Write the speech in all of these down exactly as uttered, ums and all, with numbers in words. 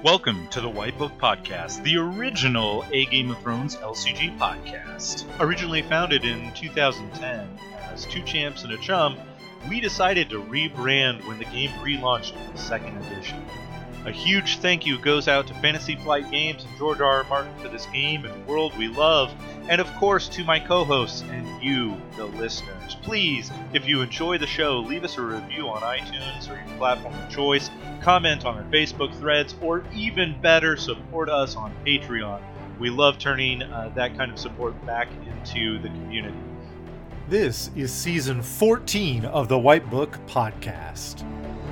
Welcome to the White Book Podcast, the original A Game of Thrones L C G podcast. Originally founded in two thousand ten as Two Champs and a Chum, we decided to rebrand when the game relaunched in the second edition. A huge thank you goes out to Fantasy Flight Games and George R. R. Martin for this game and world we love, and of course to my co-hosts and you, the listeners. Please, if you enjoy the show, leave us a review on iTunes or your platform of choice, comment on our Facebook threads, or even better, support us on Patreon. We love turning uh, that kind of support back into the community. This is season fourteen of the White Book Podcast.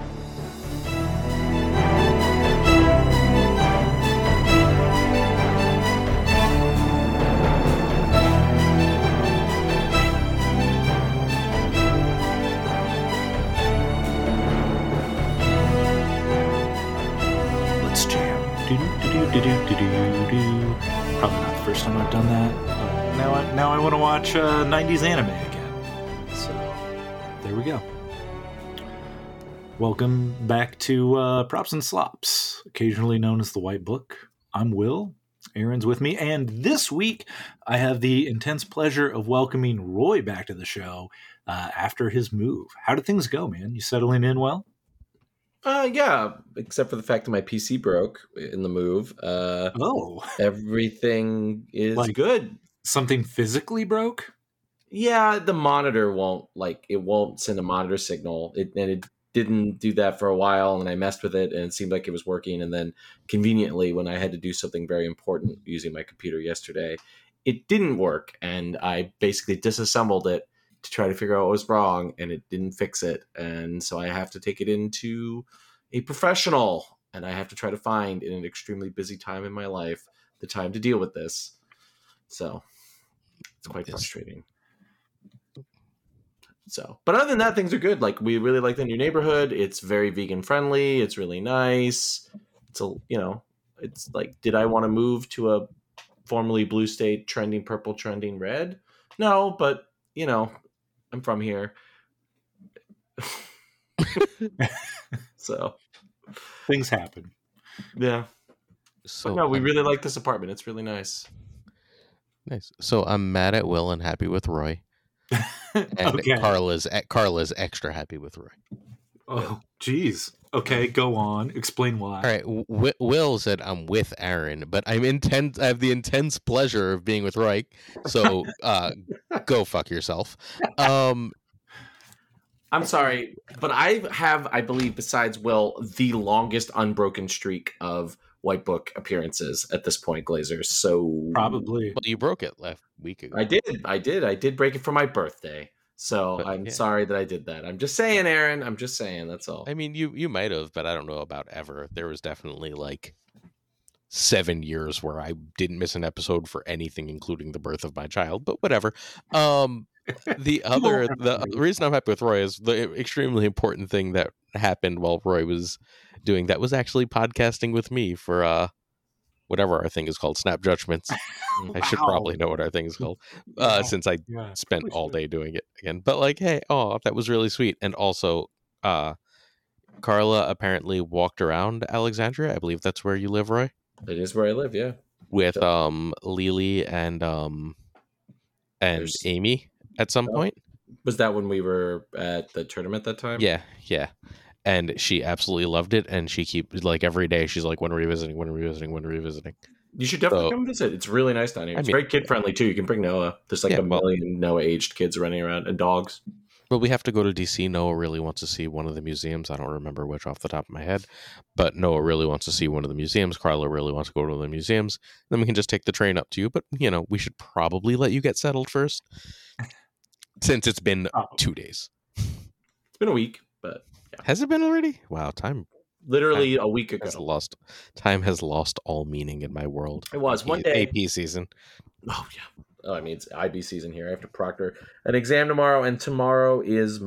Let's jam. Do-do-do-do-do-do-do. Probably not the first time I've done that. But now I now I want to watch uh, nineties anime again. So there we go. Welcome back to uh, Props and Slops, occasionally known as the White Book. I'm Will. Aaron's with me, and this week I have the intense pleasure of welcoming Roy back to the show uh, after his move. How did things go, man? You settling in well? Uh, yeah, except for the fact that my P C broke in the move. Uh, Oh, everything is Like- good. something physically broke? Yeah, the monitor won't like it won't send a monitor signal. It and it didn't do that for a while, and I messed with it, and it seemed like it was working. And then conveniently, when I had to do something very important using my computer yesterday, it didn't work, and I basically disassembled it to try to figure out what was wrong, and it didn't fix it. And so I have to take it into a professional, and I have to try to find, in an extremely busy time in my life, the time to deal with this. So it's quite Yes. frustrating. So, but other than that, things are good. Like, we really like the new neighborhood. It's very vegan friendly. It's really nice. It's a, you know, it's like, did I want to move to a formerly blue state trending purple, trending red? No, but you know, I'm from here. So, Things happen. yeah. So But no, we I'm- really like this apartment. It's really nice. nice. So I'm mad at Will and happy with Roy, and Okay. Carla's Carla's extra happy with Roy. Oh, geez. Okay, go on. Explain why. All right, w- Will said I'm with Aaron, but I'm intense. I have the intense pleasure of being with Roy. So uh, go fuck yourself. Um, I'm sorry, but I have, I believe, besides Will, the longest unbroken streak of White Book appearances at this point, Glazers. So Probably. well, you broke it last week ago. I did, I did, I did break it for my birthday. So But, I'm yeah. sorry that I did that. I'm just saying, Aaron. I'm just saying. That's all. I mean, you you might have, but I don't know about ever. There was definitely like seven years where I didn't miss an episode for anything, including the birth of my child. But whatever. Um, the other the reason I'm happy with Roy is the extremely important thing that happened while Roy was doing that was actually podcasting with me for uh whatever our thing is called, Snap Judgments. I should Wow. probably know what our thing is called, uh, Yeah. since I Yeah. spent we all should. day doing it again. But like, hey, oh, that was really sweet. And also, uh, Carla apparently walked around Alexandria. I believe that's where you live, Roy, It is where I live. Yeah. with um Lily and um and There's- Amy at some Oh. point. Was that when we were at the tournament that time? Yeah, yeah. And she absolutely loved it, and she keeps like every day she's like, "When are we visiting? When are we visiting? When are we visiting?" You should definitely So- come visit. It's really nice down here. I It's mean- very kid friendly too. You can bring Noah. There's like Yeah, a well- million Noah aged kids running around and dogs. Well, we have to go to D C. Noah really wants to see one of the museums. I don't remember which off the top of my head, but Noah really wants to see one of the museums. Carla really wants to go to the museums. Then we can just take the train up to you. But, you know, we should probably let you get settled first since it's been Probably. two days. It's been a week, but Has it been already? Wow, time literally a week ago. has lost. Time has lost all meaning in my world. It was one A- day. A P season. Oh yeah. Oh, I mean, it's I B season here. I have to proctor an exam tomorrow, and tomorrow is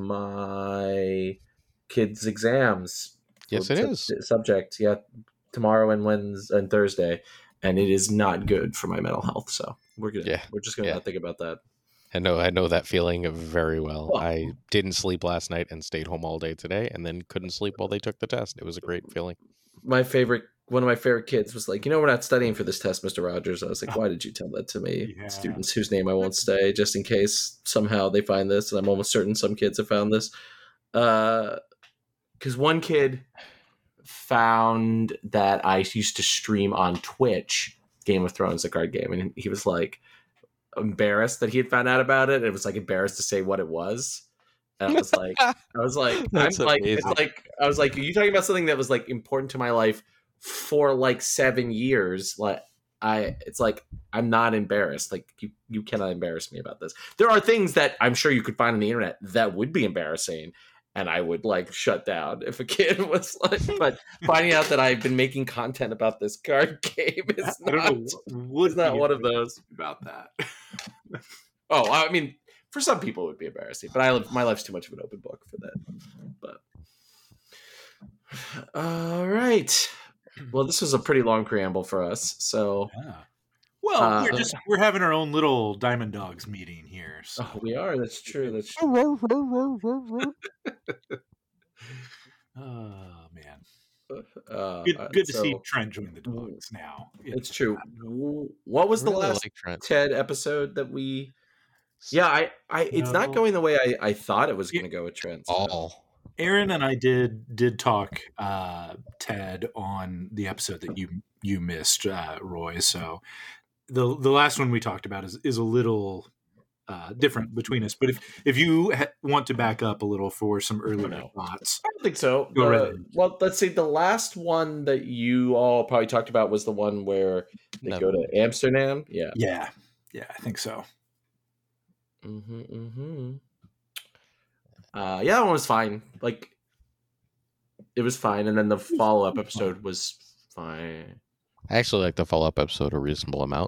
my kids' exams. Yes, for it sub- is. Subject, yeah, tomorrow and Wednesday and Thursday, and it is not good for my mental health. So we're gonna, Yeah, we're just gonna yeah. not think about that. I know I know that feeling very well. Well- I didn't sleep last night and stayed home all day today, and then couldn't sleep while they took the test. It was a great feeling. My favorite one of my favorite kids was like, you know, we're not studying for this test, Mister Rogers. I was like, why did you tell that to me? Yeah. Students whose name I won't say, just in case somehow they find this. And I'm almost certain some kids have found this. Uh, because one kid found that I used to stream on Twitch Game of Thrones, the card game. And he was like embarrassed that he had found out about it. It was like embarrassed to say what it was. And I was like, I was like, I'm That's like, amazing. it's like, I was like, are you talking about something that was like important to my life for like seven years? Like, I, it's like, I'm not embarrassed. Like, you, you cannot embarrass me about this. There are things that I'm sure you could find on the internet that would be embarrassing, and I would like shut down if a kid was like, but finding out that I've been making content about this card game is I don't not, know what is not the one of those. about that. Oh, I mean, for some people it would be embarrassing, but I live, my life's too much of an open book for that. But all right. Well, this was a pretty long preamble for us. So Yeah. Well, Uh, we're just we're having our own little Diamond Dogs meeting here. So. oh, we are. That's true. That's true. Oh man, Uh, good, good to so, see Trent join the dogs now. It's true. What was the Really last like Trent. Ted episode that we? Yeah, I, I it's No. not going the way I, I thought it was going to go with Trent. so- All. Aaron and I did did talk uh, Ted on the episode that you you missed, uh, Roy. So the the last one we talked about is is a little uh, different between us. But if if you ha- want to back up a little for some earlier no. thoughts, I don't think so. Go The- ahead. well, let's see. The last one that you all probably talked about was the one where they No. go to Amsterdam. Yeah. yeah, yeah, I think so. Mm-hmm, mm-hmm. Uh, yeah, that one was fine. Like, it was fine, and then the follow up episode was fine. I actually like the follow up episode a reasonable amount.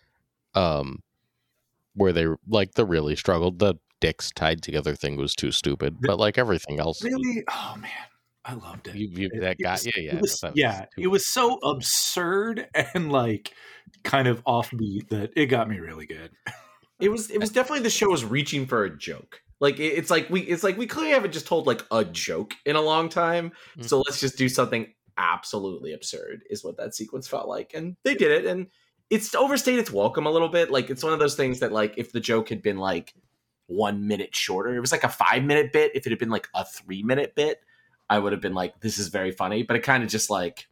Um, where they like the really struggled. The dicks tied together thing was too stupid, but like everything else, Really? Oh man, I loved it. you, you It- that it guy, was- yeah, yeah, it was- that was yeah. too It was so stupid. absurd and like kind of offbeat that it got me really good. It was it was definitely the show was reaching for a joke. Like it, it's like we it's like we clearly haven't just told like a joke in a long time. Mhm. So let's just do something absolutely absurd is what that sequence felt like. And they did it, and it's overstayed its welcome a little bit. Like it's one of those things that like if the joke had been like one minute shorter, it was like a five minute bit. If it had been like a three minute bit, I would have been like, this is very funny. But it kind of just like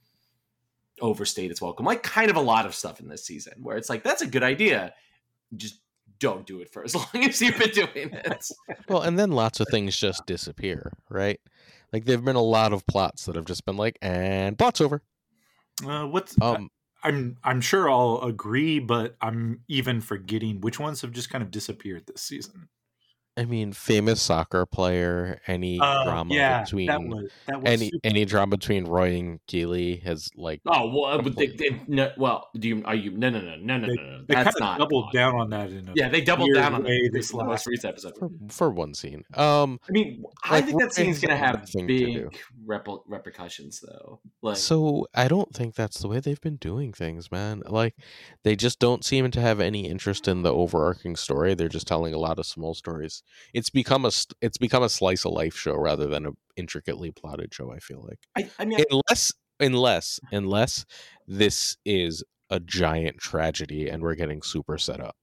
overstayed its welcome. Like kind of a lot of stuff in this season where it's like, that's a good idea. Just don't do it for as long as you've been doing it. Well, and then lots of things just disappear, right? Like there've been a lot of plots that have just been like, and plot's over. Uh, what's Um, I'm I'm sure I'll agree, but I'm even forgetting which ones have just kind of disappeared this season. I mean, famous soccer player, any Uh, drama yeah, between that was that was any super- any drama between Roy and Keeley has like Oh well, but they, they, no, well, do you are you? No, no, no, no, no, they, no, no. they kind That's of not doubled down on that in a Yeah, they doubled weird down on way that this this last last recent episode. for, for one scene. Um, I mean, I Like, think that Roy scene's has gonna have nothing to do. big repl- repercussions, though. Like, so I don't think that's the way they've been doing things, man. Like they just don't seem to have any interest in the overarching story. They're just telling a lot of small stories. It's become a st- it's become a slice of life show rather than a intricately plotted show. I feel like I, I mean, unless unless unless this is a giant tragedy and we're getting super set up.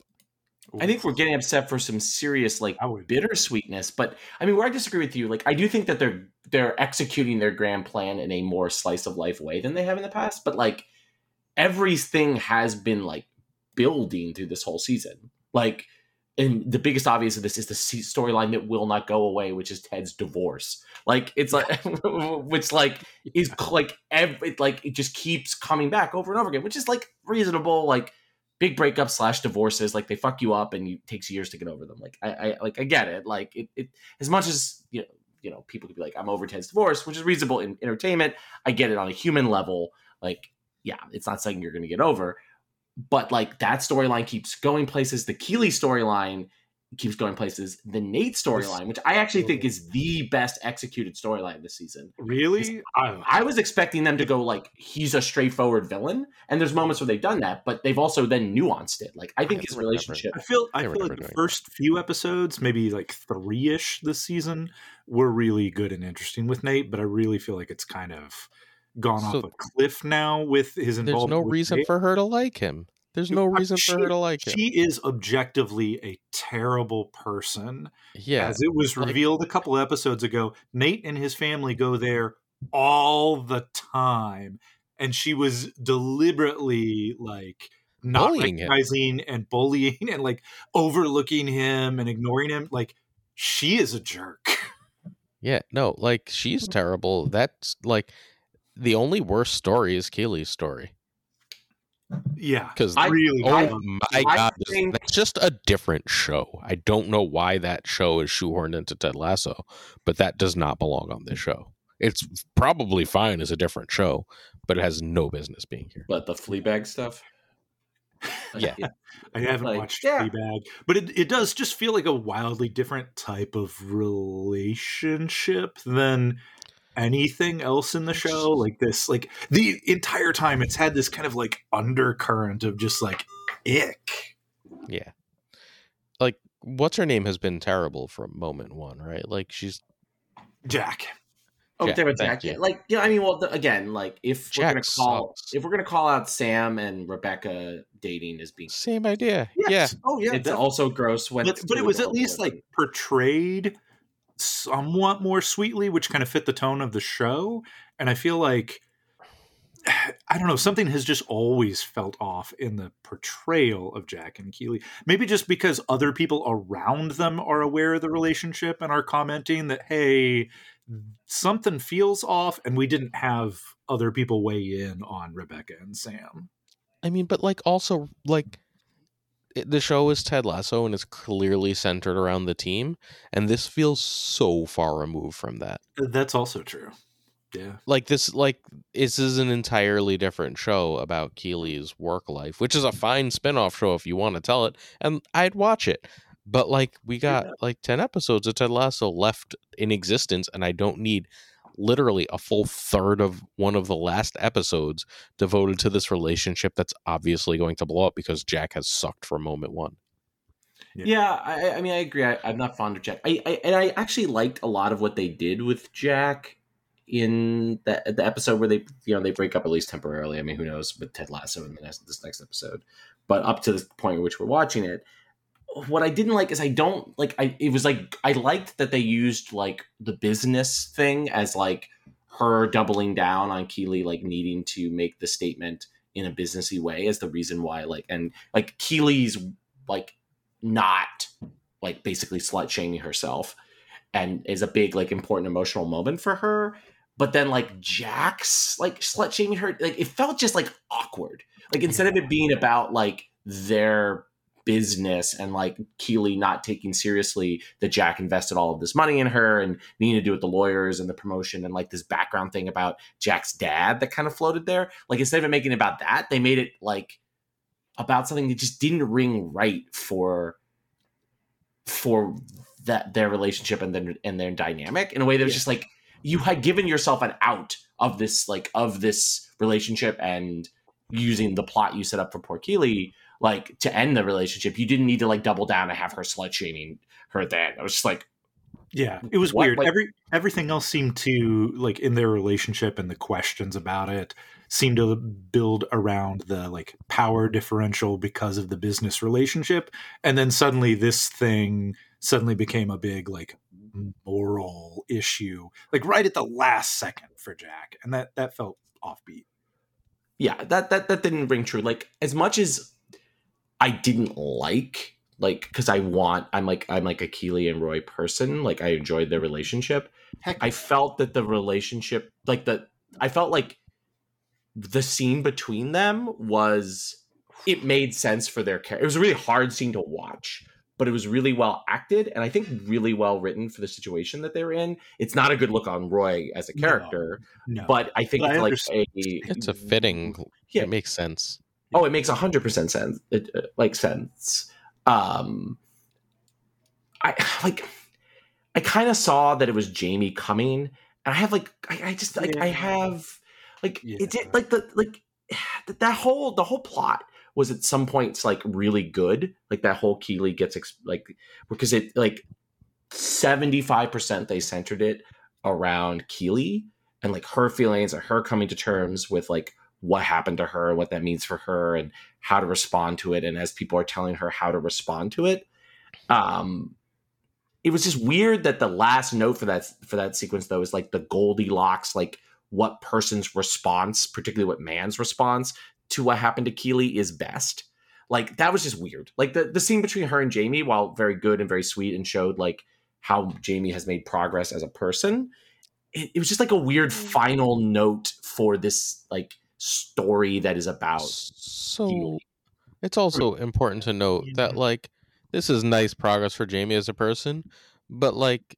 I think we're getting upset for some serious like I would- bittersweetness. But I mean, where I disagree with you, like I do think that they're they're executing their grand plan in a more slice of life way than they have in the past. But like everything has been like building through this whole season. Like, and the biggest obvious of this is the se- storyline that will not go away, which is Ted's divorce. Like it's like, which like is like every like it just keeps coming back over and over again, which is like reasonable. Like big breakups slash divorces, like they fuck you up and it takes years to get over them. Like I, I like I get it. Like it, it as much as you know, you know, people could be like, I'm over Ted's divorce, which is reasonable in entertainment. I get it on a human level. Like, yeah, it's not something you're going to get over. But like that storyline keeps going places. The Keeley storyline keeps going places. The Nate storyline, which I actually think is the best executed storyline this season. really. I, I was expecting them to go like he's a straightforward villain, and there's moments where they've done that, but they've also then nuanced it. Like I think I his don't remember. relationship. I feel I They were feel never like the doing first few episodes, maybe like three ish this season, were really good and interesting with Nate. But I really feel like it's kind of gone So off a cliff now with his there's involvement. no with reason Ray. for her to like him. There's no reason she, for her to like him. She is objectively a terrible person. Yeah. As it was like- revealed a couple episodes ago, Nate and his family go there all the time. And she was deliberately like not Bullying him. recognizing and bullying and like overlooking him and ignoring him. Like, she is a jerk. Yeah, no, like she's terrible. That's like the only worst story is Keely's story. Yeah, Because I- really. oh I- my I god, this- think- that's just a different show. I don't know why that show is shoehorned into Ted Lasso, but that does not belong on this show. It's probably fine as a different show, but it has no business being here. But the Fleabag stuff. Yeah. I haven't Like, watched yeah. Fleabag, but it, it does just feel like a wildly different type of relationship than anything else in the show. Like this, like the entire time it's had this kind of like undercurrent of just like ick. Yeah. Like, what's her name has been terrible from moment one, right? Like, she's Jack. Oh, Jack, different thank Jack. you. Yeah, like yeah, I mean, well, the, again, like if we're Jack gonna call sucks. if we're gonna call out Sam and Rebecca dating as being, same idea. Yes. oh yeah, it's also gross when, But, but it was at least like portrayed somewhat more sweetly, which kind of fit the tone of the show. And I feel like, I don't know, something has just always felt off in the portrayal of Jack and Keely. Maybe just because other people around them are aware of the relationship and are commenting that, hey, something feels off, and we didn't have other people weigh in on Rebecca and Sam. I mean, but like also like it, the show is Ted Lasso and it's clearly centered around the team, and this feels so far removed from that. That's also true. Yeah. Like this, like this is an entirely different show about Keely's work life, which is a fine spin-off show if you want to tell it, and I'd watch it. But like we got Yeah. like ten episodes of Ted Lasso left in existence, and I don't need literally a full third of one of the last episodes devoted to this relationship that's obviously going to blow up because Jack has sucked from moment one. Yeah, I, I mean, I agree. I, I'm not fond of Jack. I, I and I actually liked a lot of what they did with Jack in the the episode where they, you know, they break up at least temporarily. I mean, who knows with Ted Lasso in the next this next episode? But up to the point at which we're watching it, what I didn't like is I don't like. I it was like I liked that they used like the business thing as like her doubling down on Keely like needing to make the statement in a businessy way as the reason why like and like Keely's like not like basically slut shaming herself and is a big like important emotional moment for her, but then like Jack's like slut shaming her, like it felt just like awkward, like instead of it being about like their business and like Keely not taking seriously that Jack invested all of this money in her and needing to do with the lawyers and the promotion and like this background thing about Jack's dad that kind of floated there, like instead of it making it about that, they made it like about something that just didn't ring right for for that their relationship and their and their dynamic in a way that was Yeah. just like you had given yourself an out of this like of this relationship and using the plot you set up for poor Keely like to end the relationship. You didn't need to like double down and have her slut shaming her then. I was just like, Yeah, it was What, weird. like- Every everything else seemed to like in their relationship and the questions about it seemed to build around the like power differential because of the business relationship, and then suddenly this thing suddenly became a big like moral issue, like right at the last second for Jack, and that that felt offbeat. yeah, that that that didn't ring true. Like as much as I didn't like like because I want I'm like I'm like a Keely and Roy person. Like I enjoyed their relationship. Heck, I felt that the relationship, like the, I felt like the scene between them was, it made sense for their character. It was a really hard scene to watch, but it was really well acted and I think really well written for the situation that they were in. It's not a good look on Roy as a No. character, no, but I think But I it's like a, It's a fitting. Yeah. It makes sense. Oh, it makes a hundred percent sense. It uh, like sense. Um, I like. I kind of saw that it was Jamie coming, and I have like, I, I just like, I Yeah. have like, Yeah. it did like the like that that whole the whole plot was at some points like really good. Like that whole Keely gets ex- like because it like seventy five percent they centered it around Keely. and like her feelings and her coming to terms with like what happened to her, what that means for her, and how to respond to it. And as people are telling her how to respond to it, um, it was just weird that the last note for that for that sequence though is like the Goldilocks, like what person's response, particularly what man's response to what happened to Keeley is best. Like that was just weird. Like the, the scene between her and Jamie, while very good and very sweet and showed like how Jamie has made progress as a person, it, it was just like a weird final note for this like story that is about So Keeley. it's also important to note that like this is nice progress for Jamie as a person, but like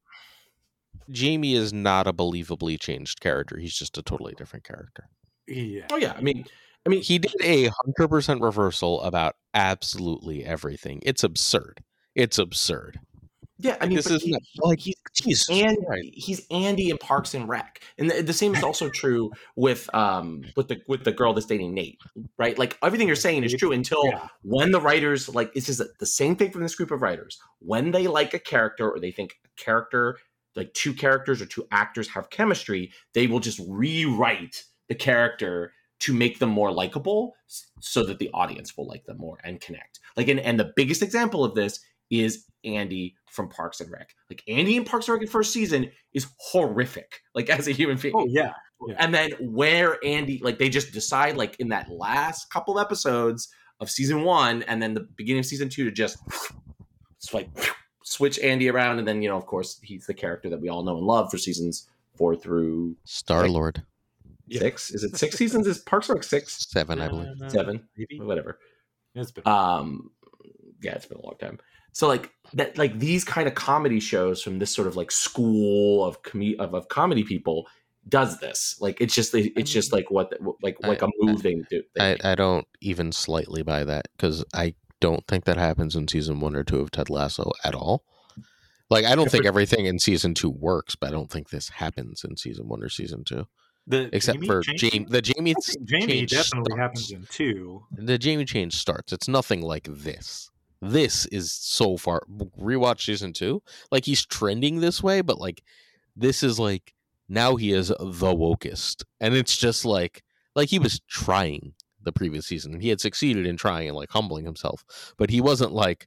Jamie is not a believably changed character. He's just a totally different character. Yeah. Oh yeah, I mean, I mean, He did a hundred percent reversal about absolutely everything. It's absurd. It's absurd. yeah, I mean, This but is he- not, like he's Jesus and Christ. he's Andy in Parks and Rec, and the, the same is also true with um with the with the girl that's dating Nate, right? Like everything you're saying is true until Yeah. when the writers like this is the same thing from this group of writers when they like a character or they think a character like two characters or two actors have chemistry, they will just rewrite the character to make them more likable so that the audience will like them more and connect. Like and, and the biggest example of this is Andy from Parks and Rec. Like Andy in Parks and Rec in first season is horrific, like as a human being. Oh yeah. yeah. And then where Andy, like they just decide like in that last couple episodes of season one and then the beginning of season two to just like switch Andy around. And then, you know, of course, he's the character that we all know and love for seasons four through Star Lord. six. Is it six seasons? Is Parks and Rec six? Seven, I believe. Uh, Seven? Maybe. Whatever. It's been. Um, yeah, it's been a long time. So like that, like these kind of comedy shows from this sort of like school of com- of, of comedy people does this. Like it's just it's just like what like like a move they do. They I, I don't even slightly buy that because I don't think that happens in season one or two of Ted Lasso at all. Like I don't think everything in season two works, but I don't think this happens in season one or season two. The Except Jamie for change- Jamie, the Jamie, I think Jamie change definitely starts. happens in two. The Jamie change starts. It's nothing like this. This is so far. Rewatch season two. Like he's trending this way, but like this is like now he is the wokest, and it's just like like he was trying the previous season. He had succeeded in trying and like humbling himself, but he wasn't like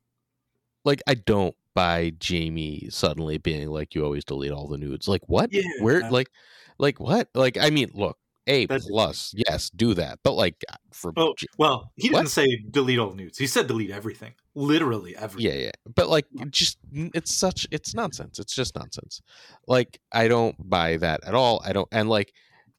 like I don't buy Jamie suddenly being like you always delete all the nudes. Like what? Yeah. Where? Like like what? Like I mean, look. A That's- plus, yes, do that. But like for Oh J- well, he What? didn't say delete all nudes. He said delete everything, literally everything. yeah, yeah. But like it just it's such it's nonsense. It's just nonsense. Like I don't buy that at all. I don't and like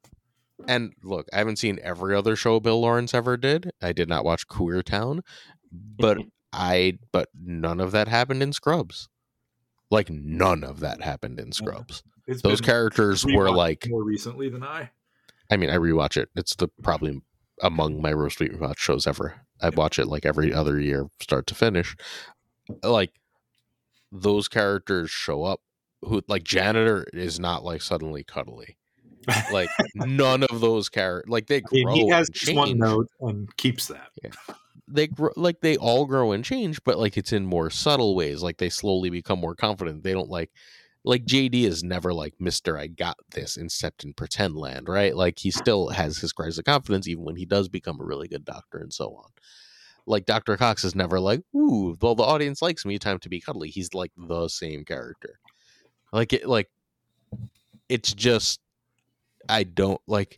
and look, I haven't seen every other show Bill Lawrence ever did. I did not watch Queer Town, but I but none of that happened in Scrubs. Like none of that happened in Scrubs. It's Those been characters were rewatched like more recently than I. I mean, I rewatch it. It's the probably among my roast week rewatch shows ever. I watch it like every other year, start to finish. Like those characters show up. Who like Janitor is not like suddenly cuddly. Like none of those characters. Like they I mean, grow. he has and just one change. note and keeps that. They grow like they all grow and change, but like it's in more subtle ways. Like they slowly become more confident. They don't like. Like J D is never like Mister I got this except in pretend land, right? Like he still has his crisis of confidence even when he does become a really good doctor and so on. Like Doctor Cox is never like, ooh, well the audience likes me, time to be cuddly. He's like the same character. Like it like it's just I don't like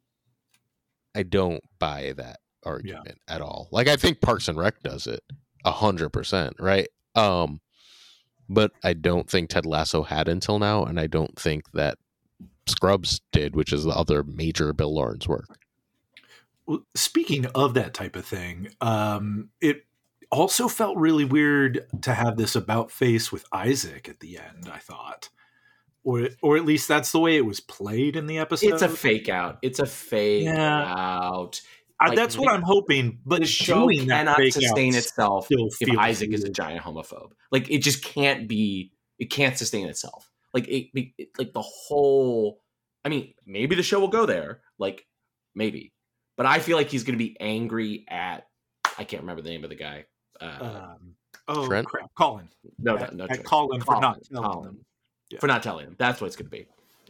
I don't buy that argument at all. Like I think Parks and Rec does it a hundred percent, right? Um But I don't think Ted Lasso had until now, and I don't think that Scrubs did, which is the other major Bill Lawrence work. Well, speaking of that type of thing, um, it also felt really weird to have this about face with Isaac at the end, I thought. Or or at least that's the way it was played in the episode. It's a fake out. It's a fake Yeah. out. I, like, that's what I'm hoping. But The show doing that cannot fake sustain out itself still if feels Isaac is a weird. giant homophobe. Like it just can't be. It can't sustain itself. Like it, it. Like the whole. I mean, maybe the show will go there. Like maybe, but I feel like he's going to be angry at. I can't remember the name of the guy. Uh, Um, oh Trent? crap, Colin. no, no, At- no. at Trent. Colin for not telling Colin. them. Yeah. For not telling him. That's what it's going to be.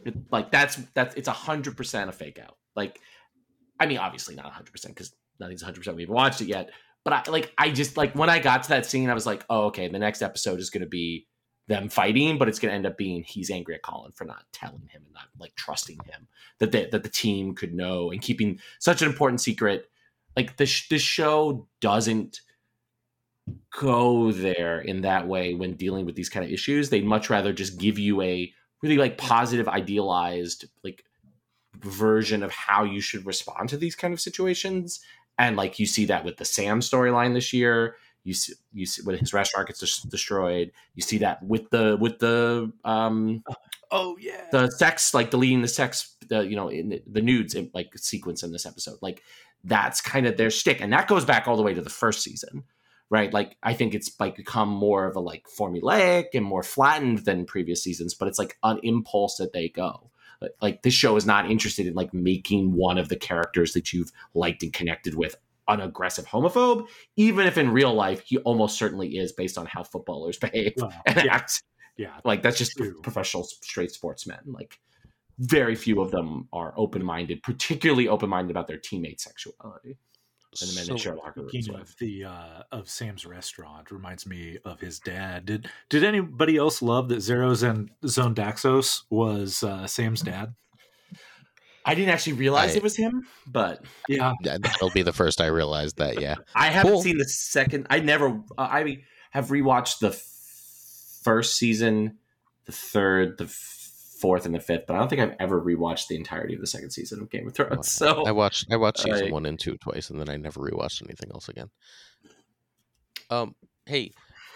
It, like that's that's it's a hundred percent a fake out. Like, I mean, obviously not a hundred percent because nothing's a hundred percent. We haven't watched it yet, but I like I just like when I got to that scene, I was like, oh, okay, the next episode is going to be them fighting, but it's going to end up being he's angry at Colin for not telling him and not like trusting him that they, that the team could know and keeping such an important secret. Like the sh- this show doesn't go there in that way when dealing with these kind of issues. They'd much rather just give you a really like positive, idealized like version of how you should respond to these kind of situations. And like you see that with the Sam storyline this year. You see, you see when his restaurant gets des- destroyed. You see that with the with the um oh yeah the sex like deleting the sex the you know in the, the nudes in, like sequence in this episode. Like that's kind of their shtick, and that goes back all the way to the first season, right? Like I think it's like become more of a like formulaic and more flattened than previous seasons, but it's like an impulse that they go. Like, like this show is not interested in like making one of the characters that you've liked and connected with an aggressive homophobe, even if in real life he almost certainly is based on how footballers behave well, and yeah. act. Yeah, like that's just true. Professional straight sportsmen. Like very few of them are open-minded, particularly open-minded about their teammates' sexuality. And the men So, they share locker rooms Speaking with. of the uh, of Sam's restaurant, reminds me of his dad. Did did anybody else love that Zeros and Zone Daxos was uh, Sam's dad? I didn't actually realize I- it was him, but Yeah, Yeah, that'll be the first I realized that. Yeah, I haven't Cool. seen the second. I never. Uh, I have rewatched the f- first season, the third, the f- fourth, and the fifth, but I don't think I've ever rewatched the entirety of the second season of Game of Thrones. So I watched I watched season I- one and two twice, and then I never rewatched anything else again. Um, hey,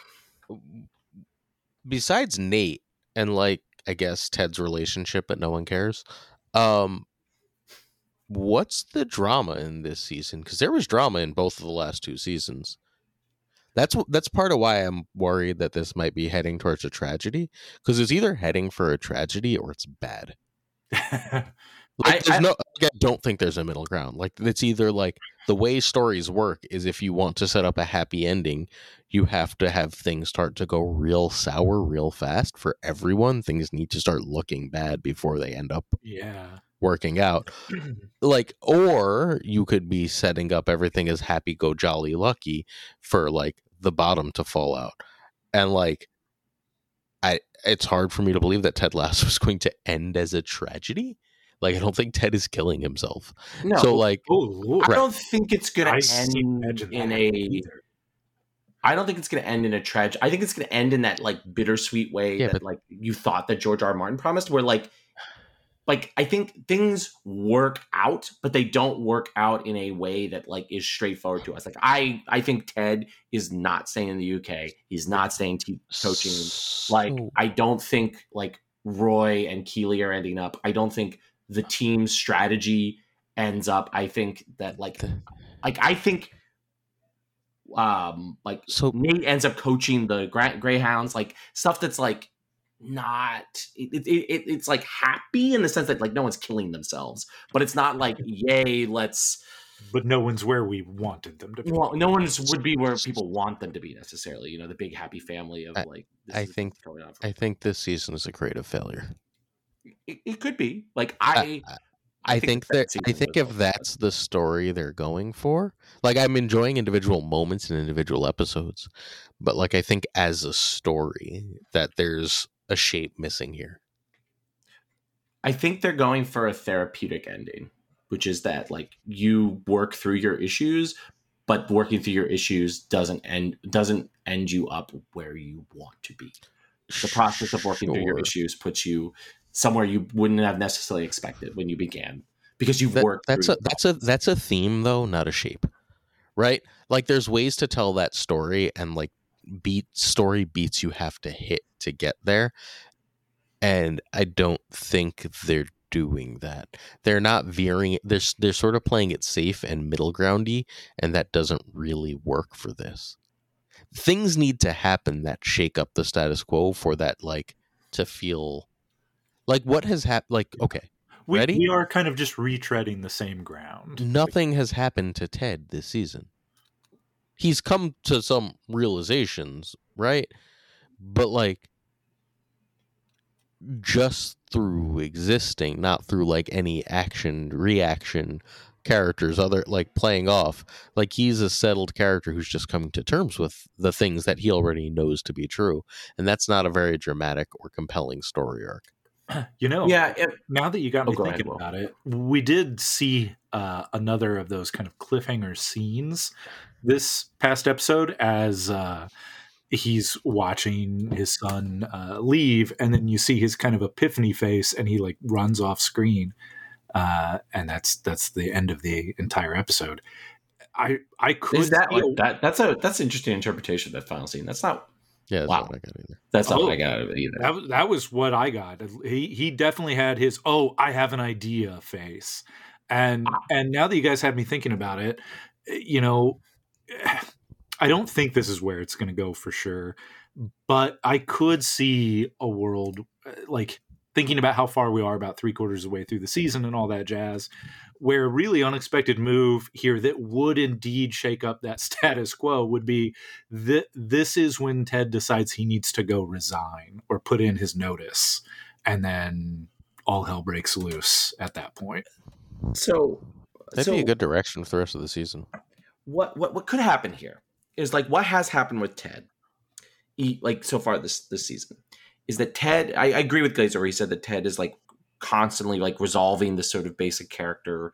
besides Nate and like I guess Ted's relationship, but no one cares. Um, what's the drama in this season? Because there was drama in both of the last two seasons. That's wh- that's part of why I'm worried that this might be heading towards a tragedy. Because it's either heading for a tragedy or it's bad. Like, I- there's I- no, like, I don't think there's a middle ground. Like it's either like the way stories work is if you want to set up a happy ending, you have to have things start to go real sour real fast for everyone. Things need to start looking bad before they end up yeah. working out. Like, or you could be setting up everything as happy go jolly lucky for like the bottom to fall out. And like I it's hard for me to believe that Ted Lasso is going to end as a tragedy. Like I don't think Ted is killing himself. no, So like Oh Lord, I don't think it's going I to can't end imagine in that a. either. I don't think it's going to end in a tragedy. I think it's going to end in that like bittersweet way Yeah, that but- like you thought that George R. R. Martin promised, where like, like I think things work out, but they don't work out in a way that like is straightforward to us. Like I, I think Ted is not staying in the U K. He's not staying te- coaching. Like So- I don't think like Roy and Keeley are ending up. I don't think the team's strategy ends up. I think that like, The- like I think. Um, like so Nate ends up coaching the Gra- Greyhounds, like stuff that's like not it, it, it it's like happy in the sense that like no one's killing themselves, but it's not like yay let's But no one's where we wanted them to be. well, no one's would be where people want them to be necessarily, you know, the big happy family of I- like this I is think- going on for- I think this season is a creative failure. it, it could be like I I, I think the that second I season think was if also that's the story they're going for, like I'm enjoying individual moments in individual episodes, but like I think as a story that there's a shape missing here. I think they're going for a therapeutic ending, which is that like you work through your issues, but working through your issues doesn't end doesn't end you up where you want to be. The process of working through your Sure. issues puts you somewhere you wouldn't have necessarily expected when you began because you've That- worked. that's through a that's a that's a theme though, not a shape, right? Like there's ways to tell that story, and like beat story beats you have to hit to get there, and I don't think they're doing that. They're not veering. They're s- they're sort of playing it safe and middle groundy, and that doesn't really work for this. Things need to happen that shake up the status quo for that like to feel like what has happened. Like okay. We, Ready? we are kind of just retreading the same ground. Nothing has happened to Ted this season. He's come to some realizations, right? But like just through existing, not through like any action reaction characters, other like playing off. Like he's a settled character who's just coming to terms with the things that he already knows to be true, and that's not a very dramatic or compelling story arc. You know, Yeah. It, now that you got Oh, me go ahead, thinking Will. about it, we did see uh, another of those kind of cliffhanger scenes this past episode as uh, he's watching his son uh, leave, and then you see his kind of epiphany face, and he like runs off screen, uh, and that's that's the end of the entire episode. I I could is that see like a- that? That's a that's an interesting interpretation of that final scene. That's not Yeah, that's Wow. not what I got either. that's not Oh. what I got either. That was, that was what I got. He he definitely had his oh I have an idea face, and and now that you guys had me thinking about it, you know, I don't think this is where it's going to go for sure, but I could see a world uh, like thinking about how far we are, about three quarters of the way through the season and all that jazz, where a really unexpected move here that would indeed shake up that status quo would be that this is when Ted decides he needs to go resign or put in his notice, and then all hell breaks loose at that point. So That'd so be a good direction for the rest of the season. what what what could happen here is like what has happened with Ted, he, like so far this this season, is that Ted. I, I agree with Glazer where he said that Ted is like constantly like resolving the sort of basic character,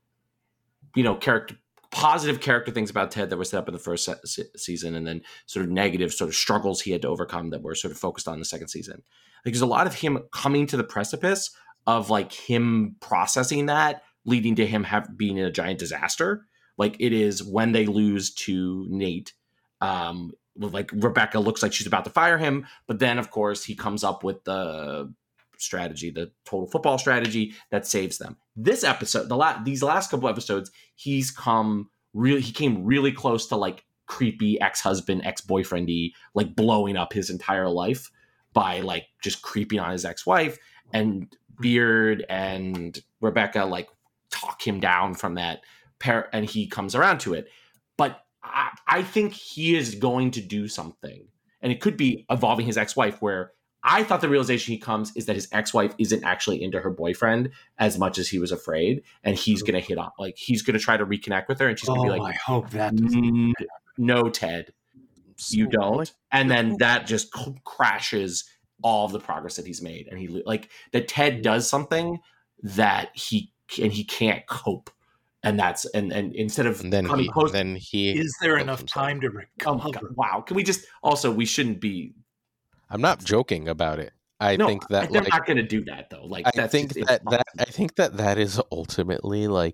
you know, character positive character things about Ted that were set up in the first se- se- season, and then sort of negative sort of struggles he had to overcome that were sort of focused on the second season. Like there's a lot of him coming to the precipice of like him processing that, leading to him have being in a giant disaster. Like it is when they lose to Nate, um, with like Rebecca looks like she's about to fire him, but then of course he comes up with the strategy, the total football strategy that saves them. This episode, the la- these last couple episodes, he's come really, he came really close to like creepy ex-husband, ex-boyfriendy, like blowing up his entire life by like just creeping on his ex-wife, and Beard and Rebecca like talk him down from that pair, and he comes around to it. But I, I think he is going to do something, and it could be involving his ex-wife, where I thought the realization he comes is that his ex-wife isn't actually into her boyfriend as much as he was afraid, and he's going to hit on, like, he's going to try to reconnect with her, and she's going to Oh, be I like, hope that doesn't "Mm, no, Ted, you So, don't." like, And then that just c- crashes all of the progress that he's made, and he like that Ted does something that he and he can't cope, and that's and and instead of and then coming he, close, then he. is there kills enough himself. time to oh my recover? God, wow, can we just also we shouldn't be I'm not joking about it. I no, think that they're like not going to do that though. Like I that's think just that that impossible. I think that that is ultimately like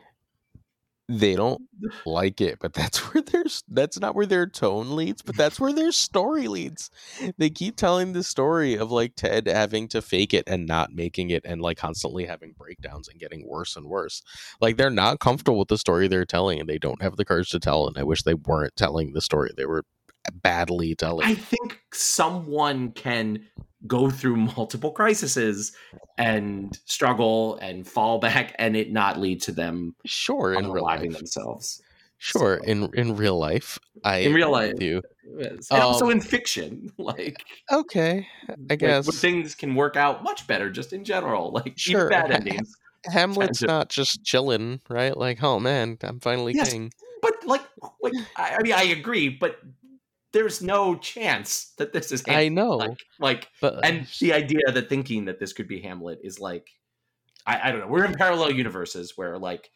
they don't like it, but that's where there's that's not where their tone leads, but that's where their story leads. They keep telling the story of like Ted having to fake it and not making it, and like constantly having breakdowns and getting worse and worse. Like they're not comfortable with the story they're telling, and they don't have the courage to tell. And I wish they weren't telling the story they were badly telling. I think someone can go through multiple crises and struggle and fall back and it not lead to them Sure, in real unaliving life. themselves. Sure, So- in in real life, I In real agree life. with you. Yes. And also Um, in fiction, like, Okay, I like, guess where things can work out much better just in general. Like Sure. even bad Ha- endings. Hamlet's kind of- not just chilling, right? Like, oh man, I'm finally Yes. king. But like like I, I mean I agree, but there's no chance that this is I Hamlet. know, Like like but and the idea that thinking that this could be Hamlet is like I, I don't know. We're in parallel universes where like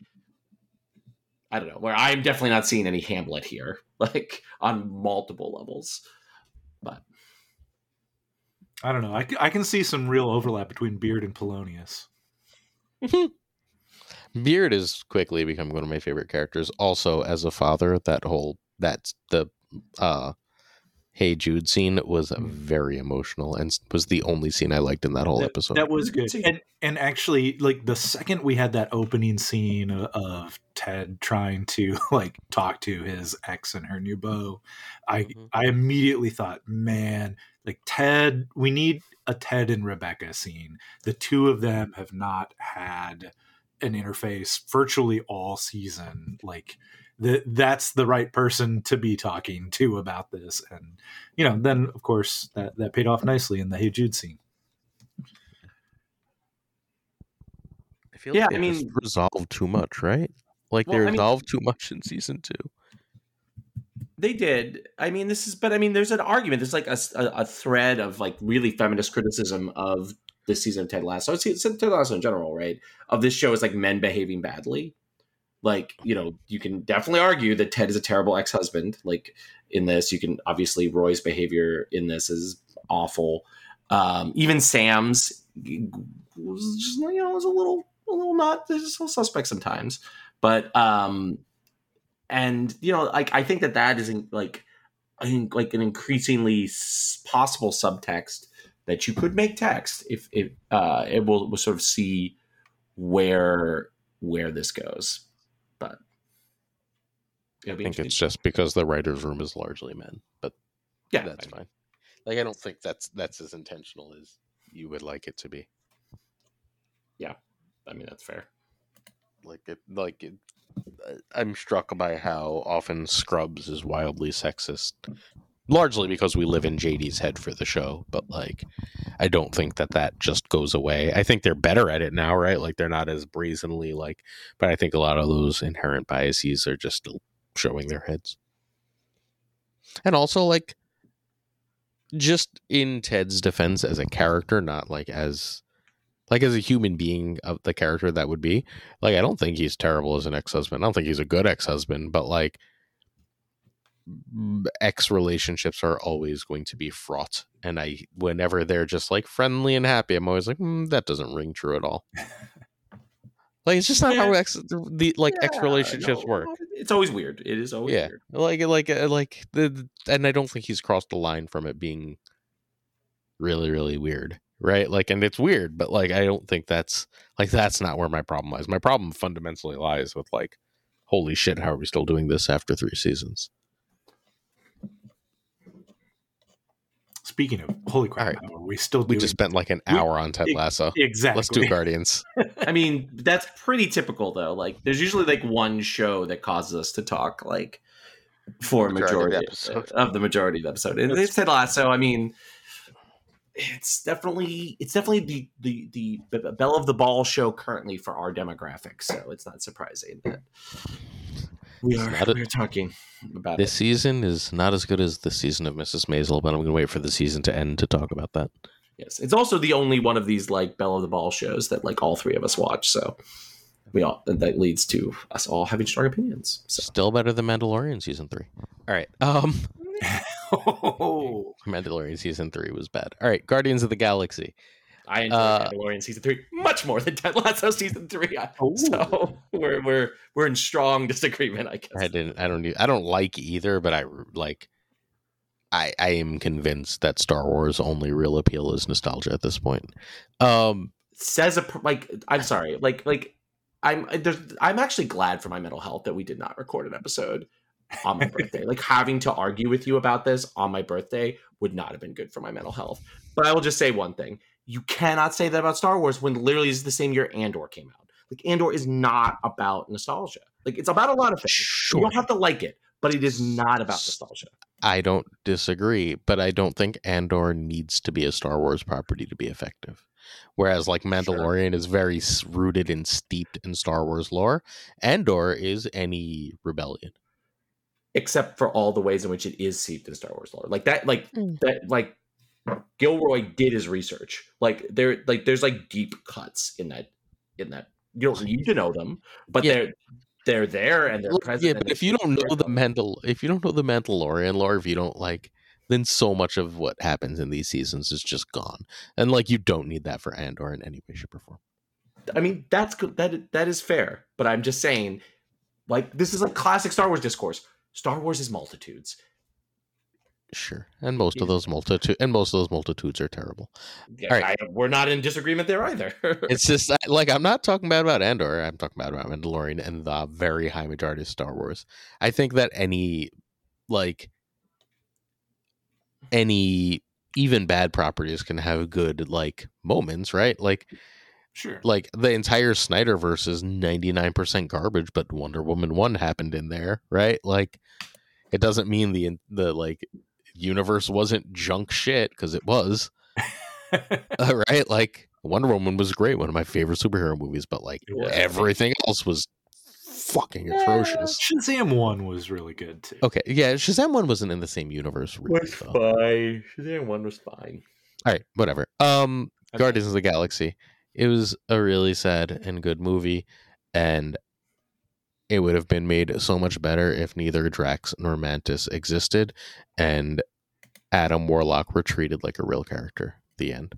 I don't know, where I'm definitely not seeing any Hamlet here, like on multiple levels. But I don't know. I, c- I can see some real overlap between Beard and Polonius. Beard is quickly becoming one of my favorite characters. Also, as a father, that whole that's the uh, Hey Jude scene was very emotional and was the only scene I liked in that whole That, episode. that was good. See- And and actually, like the second we had that opening scene of, of Ted trying to like talk to his ex and her new beau, I Mhm. I immediately thought, man, like Ted, we need a Ted and Rebecca scene. The two of them have not had an interface virtually all season. Like that that's the right person to be talking to about this. And you know, then of course that that paid off nicely in the Hey Jude scene. feel Yeah, like they I mean- just resolved too much, right? Like they Well, I mean- resolved too much in season two. They did. I mean, this is, but I mean, there's an argument. There's like a, a, a thread of like really feminist criticism of this season of Ted Lasso. It's, it's Ted Lasso in general, right? Of this show is like men behaving badly. Like, you know, you can definitely argue that Ted is a terrible ex-husband. Like in this, you can obviously Roy's behavior in this is awful. Um, even Sam's was just, you know, was a little, a little not, there's just a little suspect sometimes. But, um, and you know, like I think that that is like, I think like an increasingly possible subtext that you could make text if if uh, it will will sort of see where where this goes. But I think it's just because the writer's room is largely men, but yeah, that's fine. Like I don't think that's that's as intentional as you would like it to be. Yeah, I mean that's fair. Like it, like it, I'm struck by how often Scrubs is wildly sexist, largely because we live in J D's head for the show. But like, I don't think that that just goes away. I think they're better at it now, right? Like they're not as brazenly like, but I think a lot of those inherent biases are just still showing their heads. And also like, just in Ted's defense as a character, not like as like as a human being of the character that would be, like I don't think he's terrible as an ex-husband. I don't think he's a good ex-husband, but like ex relationships are always going to be fraught, and I whenever they're just like friendly and happy, I'm always like mm, that doesn't ring true at all. Like it's just not Yeah. how ex the like Yeah, ex relationships no, work. It's always weird. It is always Yeah, weird. like like uh, like the and I don't think he's crossed the line from it being really really weird, right? Like, and it's weird, but like I don't think that's like that's not where my problem lies. My problem fundamentally lies with like, holy shit, how are we still doing this after three seasons? Speaking of holy crap, All right. are we still We doing just spent like an We- hour on Ted e- Lasso. exactly? Let's do Guardians. I mean, that's pretty typical though. Like there's usually like one show that causes us to talk like for a Majority of majority, the of, episode. of the majority of the episode. And it's Ted Lasso. I mean, it's definitely it's definitely the, the the belle of the ball show currently for our demographic. So it's not surprising that we It's are not a- we are talking about This it. season is not as good as the season of Missus Maisel, but I'm going to wait for the season to end to talk about that. Yes, it's also the only one of these like belle of the ball shows that like all three of us watch. So we all that leads to us all having strong opinions. So. Still better than Mandalorian season three. All right. Um, Oh, Mandalorian season three was bad. All right. Guardians of the Galaxy. I enjoyed Uh, Mandalorian season three much more than Ted Lasso season three. Oh. So we're we're we're in strong disagreement, I guess. I didn't. I don't. need- I don't like either, but I like. I I am convinced that Star Wars' only real appeal is nostalgia at this point. Um, Says a pr- like I'm sorry, like like I'm there's I'm actually glad for my mental health that we did not record an episode on my birthday. Like having to argue with you about this on my birthday would not have been good for my mental health. But I will just say one thing. You cannot say that about Star Wars when literally it's the same year Andor came out. Like Andor is not about nostalgia. Like it's about a lot of things. Sure. You don't have to like it, but it is not about nostalgia. I don't disagree, but I don't think Andor needs to be a Star Wars property to be effective. Whereas, like Mandalorian is very s- rooted and steeped in Star Wars lore, Andor is any rebellion. Except for all the ways in which it is seeped in Star Wars lore. Like that, like Mm. that, like Gilroy did his research. Like there, like there's like deep cuts in that. In that, you don't need to know them, but Yeah. they're they're there and they're Look, present. yeah, and but they if you don't share know the them. Mandal, if you don't know the Mandalorian lore, if you don't like, then so much of what happens in these seasons is just gone. And like, you don't need that for Andor in any way, shape, or form. I mean, that's good. That that is fair. But I'm just saying, like this is like classic Star Wars discourse. Star Wars is multitudes. Sure, and most Yeah. of those multitude and most of those multitudes are terrible. Yeah, All right. I, we're not in disagreement there either. It's just I- like I'm not talking bad about Andor. I'm talking bad about Mandalorian and the very high majority of Star Wars. I think that any like any even bad properties can have good like moments, right? Like sure. like the entire Snyderverse is ninety-nine percent garbage, but Wonder Woman one happened in there, right? Like it doesn't mean the the like universe wasn't junk shit, because it was. Uh, right? Like Wonder Woman was great, one of my favorite superhero movies, but like Yeah. everything else was fucking atrocious. Shazam one was really good too. Okay, yeah, Shazam one wasn't in the same universe. Really, Was though. fine. Shazam one was fine. All right, whatever. Um, Okay. Guardians of the Galaxy. It was a really sad and good movie, and it would have been made so much better if neither Drax nor Mantis existed, and Adam Warlock were treated like a real character. The end.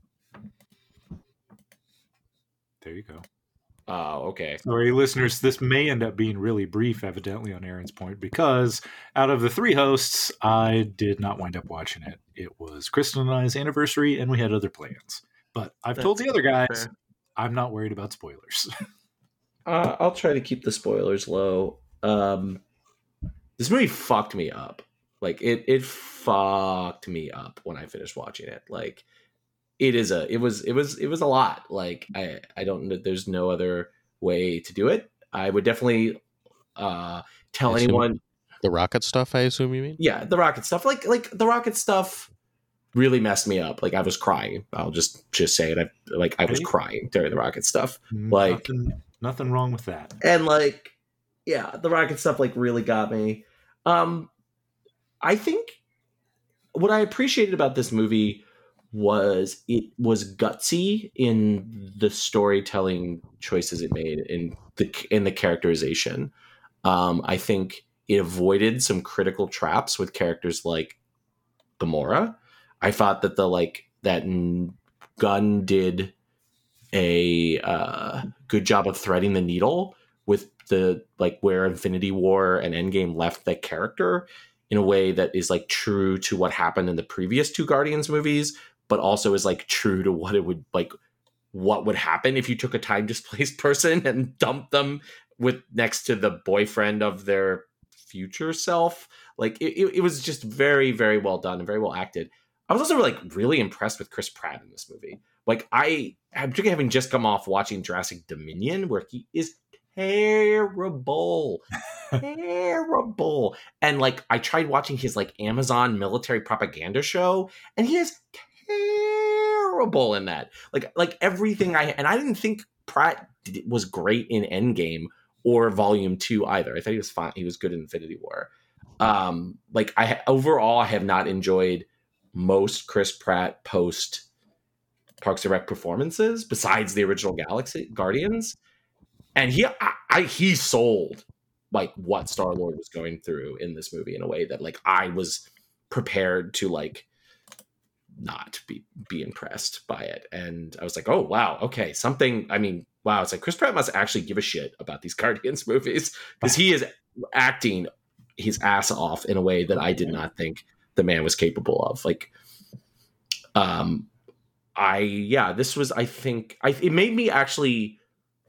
There you go. Oh, okay. Sorry, listeners, this may end up being really brief, evidently, on Aaron's point, because out of the three hosts, I did not wind up watching it. It was Kristen and I's anniversary, and we had other plans. But I've told the other guys, fair. I'm not worried about spoilers. Uh, I'll try to keep the spoilers low. Um, this movie fucked me up. Like it, it fucked me up when I finished watching it. Like it is a, it was, it was, it was a lot. Like I, I don't know. There's no other way to do it. I would definitely uh, tell I assume- anyone. The rocket stuff, I assume you mean? Yeah, the rocket stuff. Like, like the rocket stuff really messed me up. Like I was crying. I'll just just say it. I like I was Hey. crying during the rocket stuff. Like. nothing, nothing wrong with that. And like, yeah, the rocket stuff like really got me. Um, I think what I appreciated about this movie was it was gutsy in the storytelling choices it made in the in the characterization. Um, I think it avoided some critical traps with characters like Gamora. I thought that the like that Gunn did a uh, good job of threading the needle with the like where Infinity War and Endgame left the character in a way that is like true to what happened in the previous two Guardians movies, but also is like true to what it would like what would happen if you took a time displaced person and dumped them with next to the boyfriend of their future self. Like it, it, it was just very, very well done and very well acted. I was also like really impressed with Chris Pratt in this movie. Like I, I'm particularly having just come off watching Jurassic Dominion, where he is terrible, terrible. And like I tried watching his like Amazon military propaganda show, and he is terrible in that. Like like everything I and I didn't think Pratt did, was great in Endgame or Volume Two either. I thought he was fine. He was good in Infinity War. Um, like I overall, I have not enjoyed most Chris Pratt post Parks and Rec performances besides the original Galaxy Guardians, and he I, I he sold like what Star-Lord was going through in this movie in a way that like I was prepared to like not be be impressed by it. And I was like, oh wow, okay, something. I mean, wow, it's like Chris Pratt must actually give a shit about these Guardians movies, because he is acting his ass off in a way that I did not think the man was capable of. Like, um, I yeah, this was I think I it made me actually.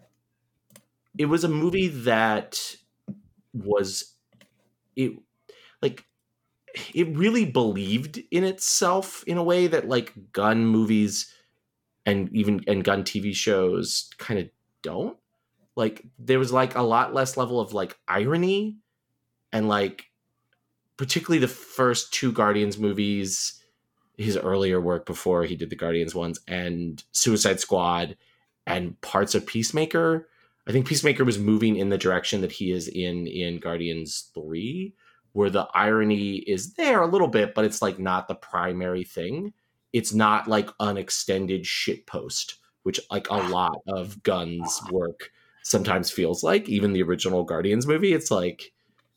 It was a movie that was it like it really believed in itself in a way that like gun movies and even and gun T V shows kind of don't. Like there was like a lot less level of like irony, and like particularly the first two Guardians movies, his earlier work before he did the Guardians ones, and Suicide Squad and parts of Peacemaker. I think Peacemaker was moving in the direction that he is in in Guardians three, where the irony is there a little bit, but it's like not the primary thing. It's not like an extended shitpost, which like a lot of Gunn's work sometimes feels like. Even the original Guardians movie, it's like,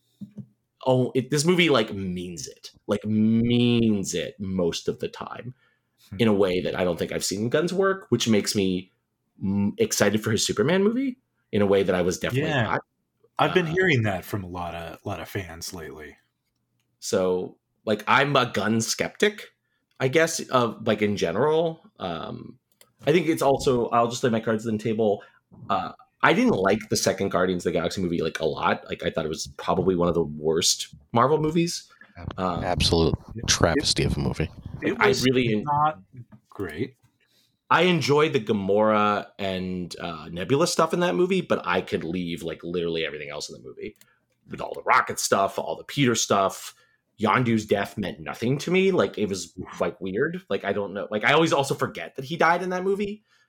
oh, it, this movie like means it, like means it most of the time in a way that I don't think I've seen Gunn's work, which makes me mm, excited for his Superman movie in a way that I was definitely Yeah. not. I've been Uh, hearing that from a lot of lot of fans lately. So like I'm a Gunn skeptic, I guess, of like in general. Um, I think it's also, I'll just lay my cards on the table. Uh, I didn't like the second Guardians of the Galaxy movie like a lot. Like I thought it was probably one of the worst Marvel movies. Um, Absolute travesty of a movie. It I was really- not great. I enjoyed the Gamora and uh, Nebula stuff in that movie, but I could leave like literally everything else in the movie. With all the rocket stuff, all the Peter stuff. Yondu's death meant nothing to me. Like it was like weird. Like I don't know. Like I always also forget that he died in that movie.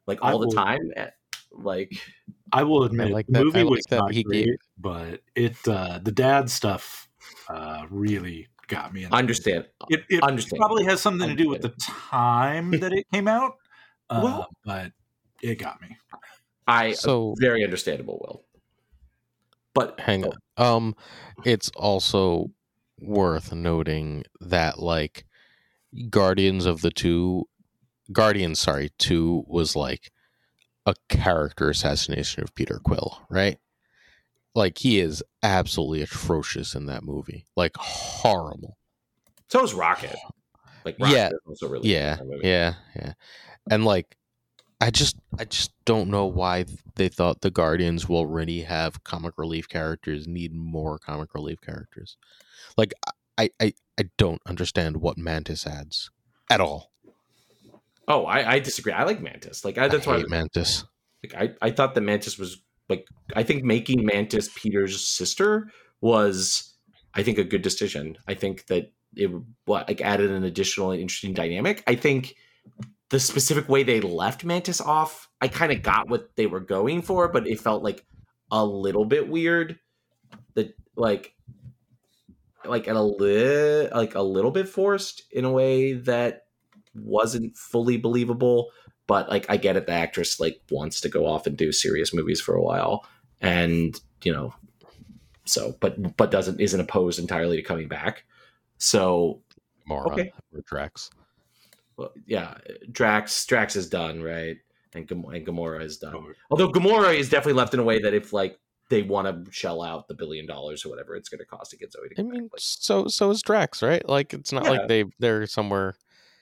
like all I the will- time. Like, I will admit, like the that- movie I like was that not he great, gave- but it uh, the dad stuff uh, really got me. In understand. It, it Understand. probably has something to do with the time that it came out, uh, Well- but it got me. I So- very understandable, Will. But Hang on. Um, it's also worth noting that like Guardians of the Two, Guardians, sorry, Two was like a character assassination of Peter Quill, right? Like he is absolutely atrocious in that movie, like horrible. so is Rocket. Like, Rocket Yeah. is also really Yeah, good in that movie. yeah, yeah. And like, I just, I just don't know why they thought the Guardians will already have comic relief characters need more comic relief characters. Like, I, I, I don't understand what Mantis adds at all. Oh, I, I disagree. I like Mantis. Like, I, that's I why hate Mantis. like I, I thought that Mantis was like I think making Mantis Peter's sister was I think a good decision. I think that it what like added an additional and interesting dynamic. I think the specific way they left Mantis off, I kind of got what they were going for, but it felt like a little bit weird. That like like at a li- like a little bit forced in a way that wasn't fully believable. But like I get it, the actress like wants to go off and do serious movies for a while, and you know, so but but doesn't isn't opposed entirely to coming back. So More Okay. or Drax. well, yeah, Drax Drax is done, right? And, Gam- and Gamora is done. Oh. Although Gamora is definitely left in a way that if like they want to shell out the billion dollars or whatever it's going to cost to get Zoe to I come mean, back. Like, so so is Drax, right? Like, it's not Yeah. like they they're somewhere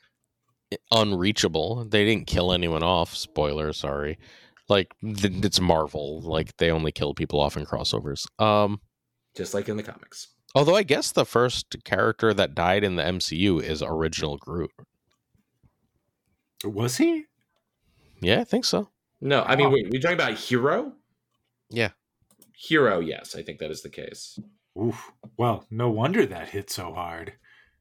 unreachable. They didn't kill anyone off. Spoiler, sorry. Like, th- it's Marvel. Like, they only kill people off in crossovers. Um, just like in the comics. although I guess the first character that died in the M C U is original Groot. Was he? Yeah, I think so. No, I mean, Wow. wait, we're talking about Hero? Yeah. Hero, yes, I think that is the case. Oof. Well, no wonder that hit so hard.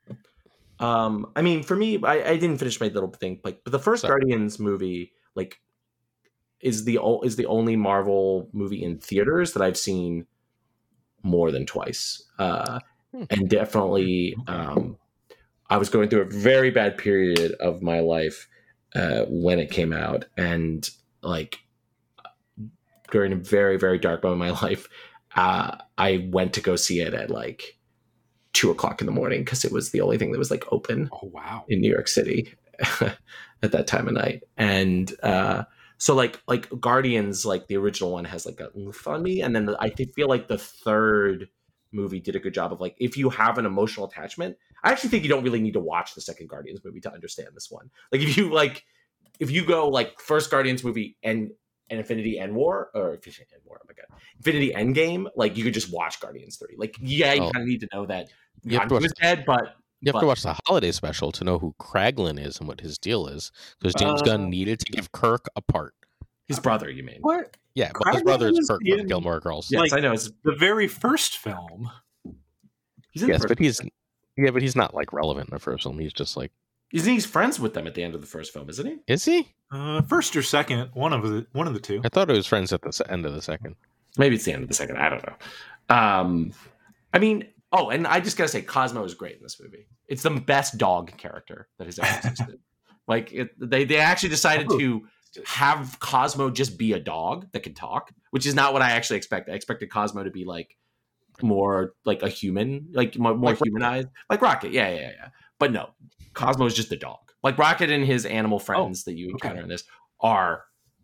Um, I mean, for me, I, I didn't finish my little thing, like, but the first Sorry. Guardians movie, like, is the o- is the only Marvel movie in theaters that I've seen more than twice, uh, Hmm. and definitely, um, I was going through a very bad period of my life uh, when it came out, and like during a very very dark moment in my life, uh, I went to go see it at like two o'clock in the morning because it was the only thing that was like open Oh wow. in New York City at that time of night. And uh, so like like Guardians, like the original one has like a oomph on me, and then the, I feel like the third movie did a good job of like if you have an emotional attachment. I actually think you don't really need to watch the second Guardians movie to understand this one. Like if you like if you go like first Guardians movie and and Infinity End War or Infinity End War, oh my god, Infinity Endgame, like you could just watch Guardians three. Like yeah, you Oh. kind of need to know that You have to Gantu watch is dead, but You have but- to watch the holiday special to know who Kraglin is and what his deal is, because James Uh, Gunn needed to give Kirk a part. his brother, you mean? What? Yeah, but his Kraglin brother is was Kirk from in- Gilmore Girls. Yes, Like- I know. It's, The very first film. he's in Yes, the but first he's one. yeah, but he's not like relevant in the first film. He's just like, Isn't he friends with them at the end of the first film? Isn't he? is he? Uh, first or second, one of the one of the two. I thought it was friends at the se- end of the second. Maybe it's the end of the second. I don't know. Um, I mean, oh, and I just gotta say, Cosmo is great in this movie. It's the best dog character that has ever existed. Like it, they they actually decided to have Cosmo just be a dog that can talk, which is not what I actually expected. I expected Cosmo to be like more like a human, like more, more Like Rocket. humanized, like Rocket. Yeah, yeah, yeah. But no, Cosmo is just a dog. Like Rocket and his animal friends that you encounter okay. in this are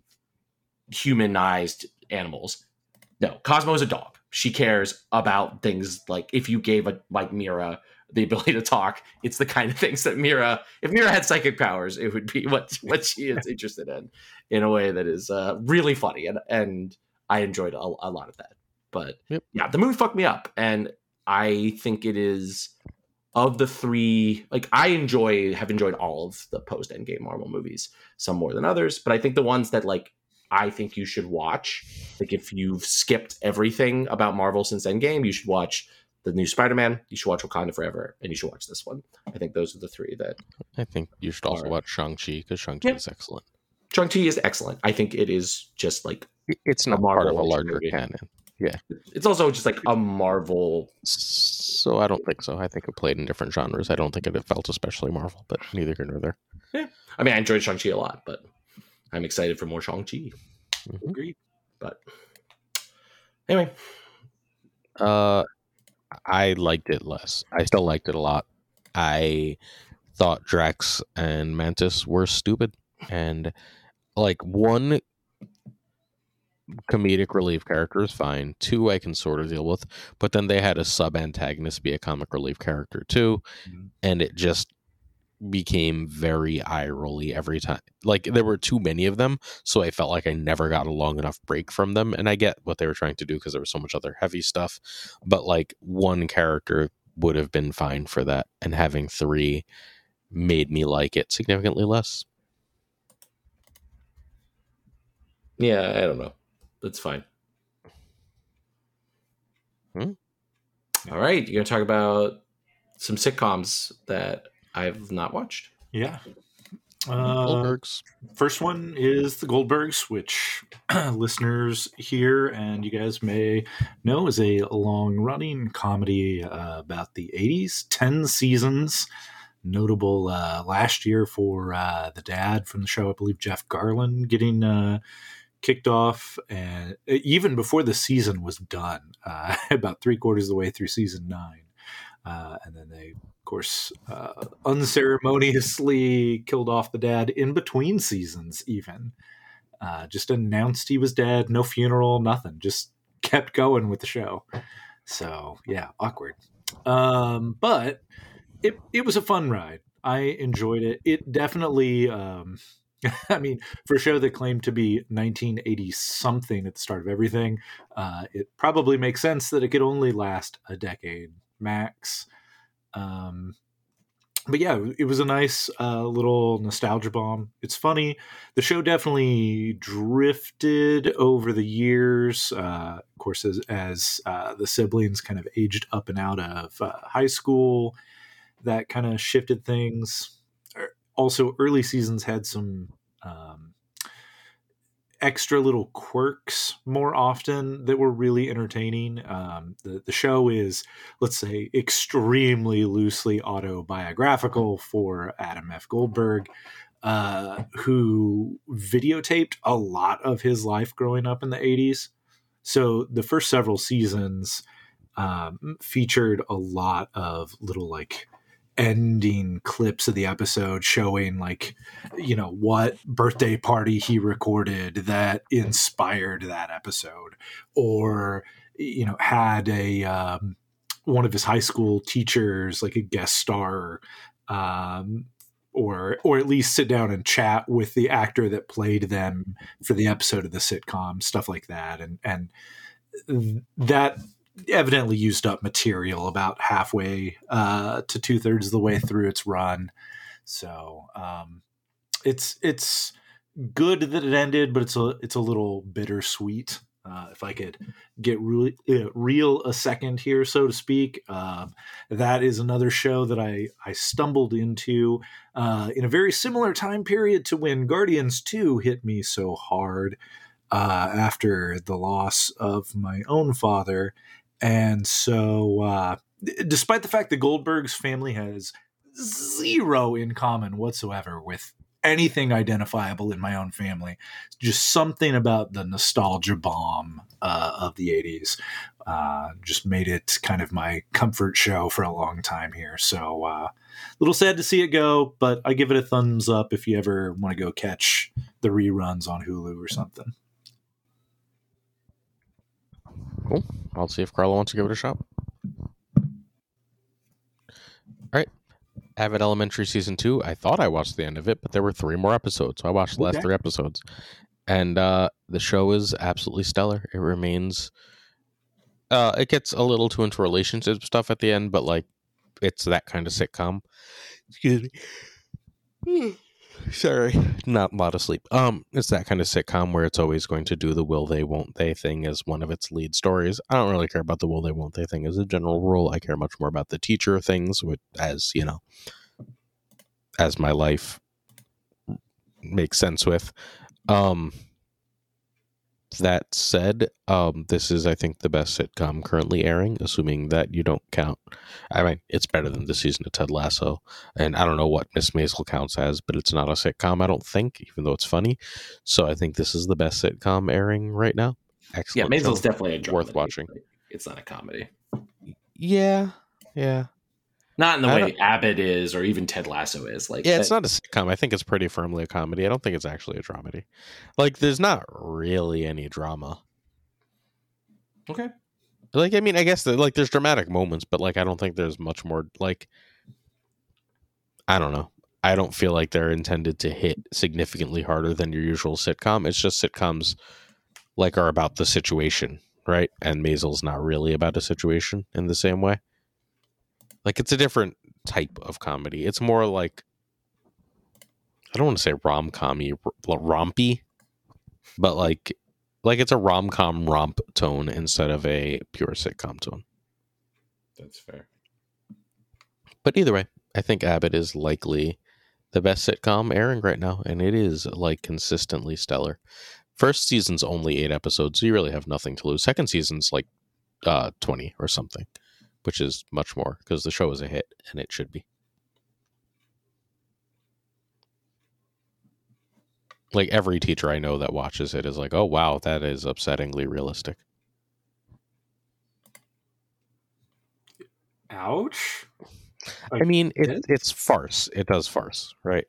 humanized animals. No, Cosmo is a dog. She cares about things like if you gave a like Mira the ability to talk, it's the kind of things that Mira, if Mira had psychic powers, it would be what what she is interested in, in a way that is uh, really funny, and and I enjoyed a, a lot of that. But Yep. yeah, the movie fucked me up, and I think it is of the three. Like I enjoy have enjoyed all of the post Endgame Marvel movies, some more than others, but I think the ones that like I think you should watch, like if you've skipped everything about Marvel since Endgame, you should watch the new Spider-Man, you should watch Wakanda Forever, and you should watch this one. I think those are the three that I think you should also Alright. watch Shang-Chi because Shang-Chi Yeah. is excellent. Shang-Chi is excellent. I think it is just like it's not part of a larger canon. Yeah, it's also just like a Marvel. So I don't think so. I think it played in different genres. I don't think it felt especially Marvel, but neither here nor there. Yeah, I mean, I enjoyed Shang-Chi a lot, but I'm excited for more Shang-Chi. Mm-hmm. Agreed. But anyway, uh, I liked it less. I still liked it a lot. I thought Drax and Mantis were stupid, and like one comedic relief character is fine. Two, I can sort of deal with, but then they had a sub antagonist be a comic relief character too, mm-hmm. and it just became very eye rolly every time. Like there were too many of them, so I felt like I never got a long enough break from them. And I get what they were trying to do because there was so much other heavy stuff, but like one character would have been fine for that, and having three made me like it significantly less. Yeah, I don't know. That's fine. Hmm? All right, you're gonna talk about some sitcoms that I've not watched. Yeah. Uh, Goldbergs. First one is The Goldbergs, which listeners here and you guys may know is a long-running comedy uh, about the eighties, ten seasons. Notable uh, last year for uh, the dad from the show, I believe Jeff Garlin, getting uh, kicked off, and even before the season was done, uh, about three quarters of the way through season nine. Uh, and then they, of course, uh, unceremoniously killed off the dad in between seasons, even. Uh, just announced he was dead, no funeral, nothing. Just kept going with the show. So, yeah, awkward. Um, but it, it was a fun ride. I enjoyed it. It definitely, um, I mean, for a show that claimed to be nineteen eighty something at the start of everything, uh, it probably makes sense that it could only last a decade max. Um, but yeah, it was a nice uh, little nostalgia bomb. It's funny. The show definitely drifted over the years. Uh, of course, as, as uh, the siblings kind of aged up and out of uh, high school, that kind of shifted things. Also, early seasons had some um, extra little quirks more often that were really entertaining. Um, the, the show is, let's say, extremely loosely autobiographical for Adam F. Goldberg, uh, who videotaped a lot of his life growing up in the eighties. So the first several seasons um, featured a lot of little like ending clips of the episode showing like, you know, what birthday party he recorded that inspired that episode, or, you know, had a um, one of his high school teachers like a guest star, um, or or at least sit down and chat with the actor that played them for the episode of the sitcom, stuff like that. And and that evidently used up material about halfway uh, to two thirds of the way through its run. So um, it's it's good that it ended, but it's a it's a little bittersweet. Uh, if I could get really uh, real a second here, so to speak, uh, that is another show that I I stumbled into uh, in a very similar time period to when Guardians two hit me so hard uh, after the loss of my own father. And so, uh, despite the fact that Goldberg's family has zero in common whatsoever with anything identifiable in my own family, just something about the nostalgia bomb uh, of the eighties uh, just made it kind of my comfort show for a long time here. So, uh, a little sad to see it go, but I give it a thumbs up if you ever want to go catch the reruns on Hulu or something. Cool. I'll see if Carla wants to give it a shot. All right. Avid Elementary Season two. I thought I watched the end of it, but there were three more episodes. So I watched the last okay. three episodes. And uh, the show is absolutely stellar. It remains... Uh, it gets a little too into relationship stuff at the end, but like it's that kind of sitcom. Excuse me. Sorry, not a lot of sleep. Um, it's that kind of sitcom where it's always going to do the will they, won't they thing as one of its lead stories. I don't really care about the will they, won't they thing as a general rule. I care much more about the teacher things, which, as you know, as my life makes sense with. Um, that said, um, this is, I think, the best sitcom currently airing, assuming that you don't count. I mean, it's better than the season of Ted Lasso, and I don't know what Miss Maisel counts as, but it's not a sitcom, I don't think, even though it's funny. So I think this is the best sitcom airing right now. Excellent. Yeah, Maisel's show. definitely a drama. Worth watching. It's not a comedy. Yeah, yeah. Not in the I way don't- Abbott is, or even Ted Lasso is. Like, Yeah, that- it's not a sitcom. I think it's pretty firmly a comedy. I don't think it's actually a dramedy. Like, there's not really any drama. okay. Like, I mean, I guess that, like, there's dramatic moments, but like, I don't think there's much more. Like, I don't know. I don't feel like they're intended to hit significantly harder than your usual sitcom. It's just sitcoms like are about the situation, right? And Maisel's not really about a situation in the same way. Like, it's a different type of comedy. It's more like, I don't want to say rom-com-y, r- rompy, but like, like it's a rom-com romp tone instead of a pure sitcom tone. That's fair. But either way, I think Abbott is likely the best sitcom airing right now, and it is like consistently stellar. First season's only eight episodes, so you really have nothing to lose. Second season's like uh, twenty or something, which is much more because the show is a hit, and it should be. Like, every teacher I know that watches it is like, oh, wow, that is upsettingly realistic. Ouch. I mean, it, Yes. it's farce. It does farce, right?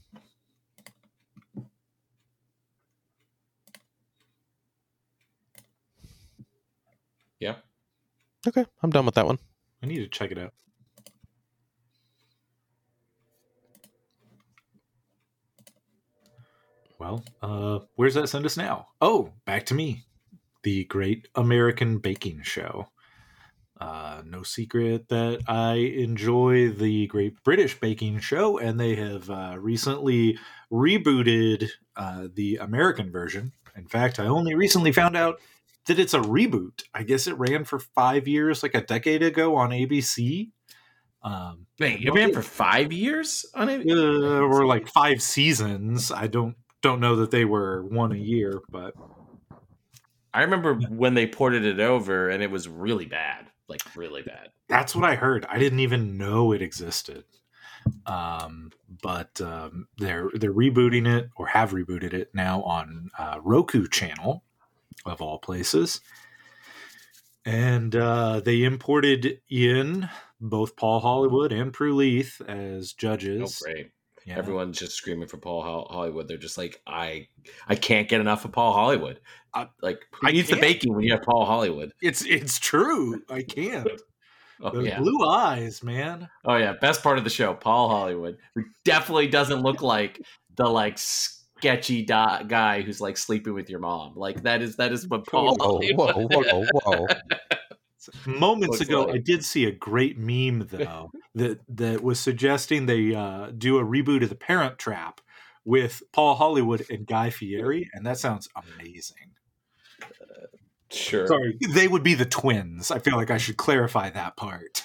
Yeah. Okay, I'm done with that one. I need to check it out. Well, uh, where's that send us now? Oh, back to me. The Great American Baking Show. Uh, no secret that I enjoy the Great British Baking Show, and they have uh, recently rebooted uh, the American version. In fact, I only recently found out that it's a reboot. I guess it ran for five years, like a decade ago on A B C. Um, Wait, you ran for five years on it? uh, or like five seasons. I don't don't know that they were one a year, but I remember when they ported it over, and it was really bad. Like, really bad. that's what I heard. I didn't even know it existed. Um, but um, they're they're rebooting it, or have rebooted it now on uh, Roku channel, of all places. And uh, they imported in both Paul Hollywood and Prue Leith as Oh, judges. great. Yeah. Everyone's just screaming for Paul Hol- Hollywood. They're just like, I I can't get enough of Paul Hollywood. Uh, like, who I needs the can't. baking when you have Paul Hollywood? It's it's true. I can't. Oh, Those yeah. blue eyes, man. Oh, yeah. Best part of the show, Paul Hollywood, who definitely doesn't look like the, like, sketchy di- guy who's, like, sleeping with your mom. Like, that is that is what Paul Whoa, Hollywood whoa, whoa, whoa. Moments Looks ago, like. I did see a great meme though that that was suggesting they uh, do a reboot of The Parent Trap with Paul Hollywood and Guy Fieri, and that sounds amazing. Sure. Sorry, they would be the twins. I feel like I should clarify that part.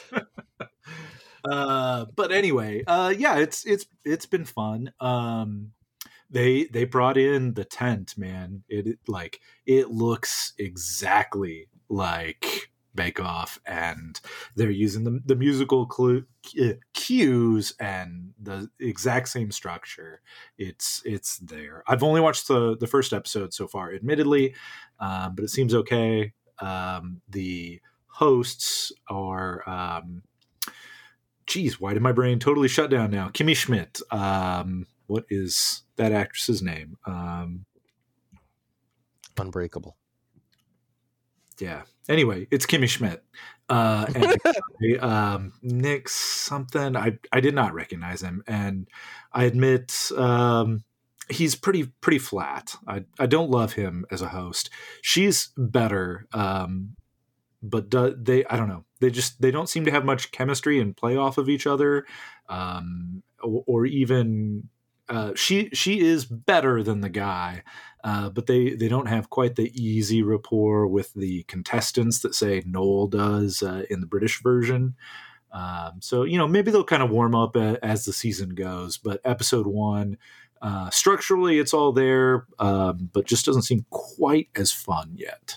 uh, but anyway, uh, yeah, it's it's it's been fun. Um, they they brought in the tent, man. It, it like it looks exactly like Bake Off, and they're using the the musical clu- uh, cues and the exact same structure. It's it's there. I've only watched the the first episode so far, admittedly, um, but it seems okay. Um, the hosts are. Um, geez, why did my brain totally shut down now? Kimmy Schmidt. Um, what is that actress's name? Um, Unbreakable. yeah. Anyway, it's Kimmy Schmidt. Uh, and um, Nick something. I I did not recognize him, and I admit um, he's pretty pretty flat. I I don't love him as a host. She's better, um, but do, they I don't know. They just they don't seem to have much chemistry and play off of each other, um, or, or even. Uh, she she is better than the guy, uh, but they, they don't have quite the easy rapport with the contestants that say Noel does uh, in the British version. Um, so you know maybe they'll kind of warm up a, as the season goes. But episode one, Uh, structurally, it's all there, um, but just doesn't seem quite as fun yet.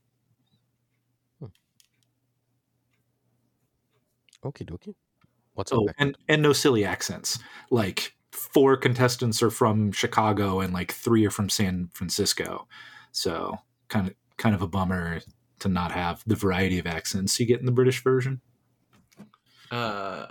Okie dokie. What's Oh, up? and and no silly accents. Like four contestants are from Chicago and like three are from San Francisco. So kind of kind of a bummer to not have the variety of accents you get in the British version. Uh,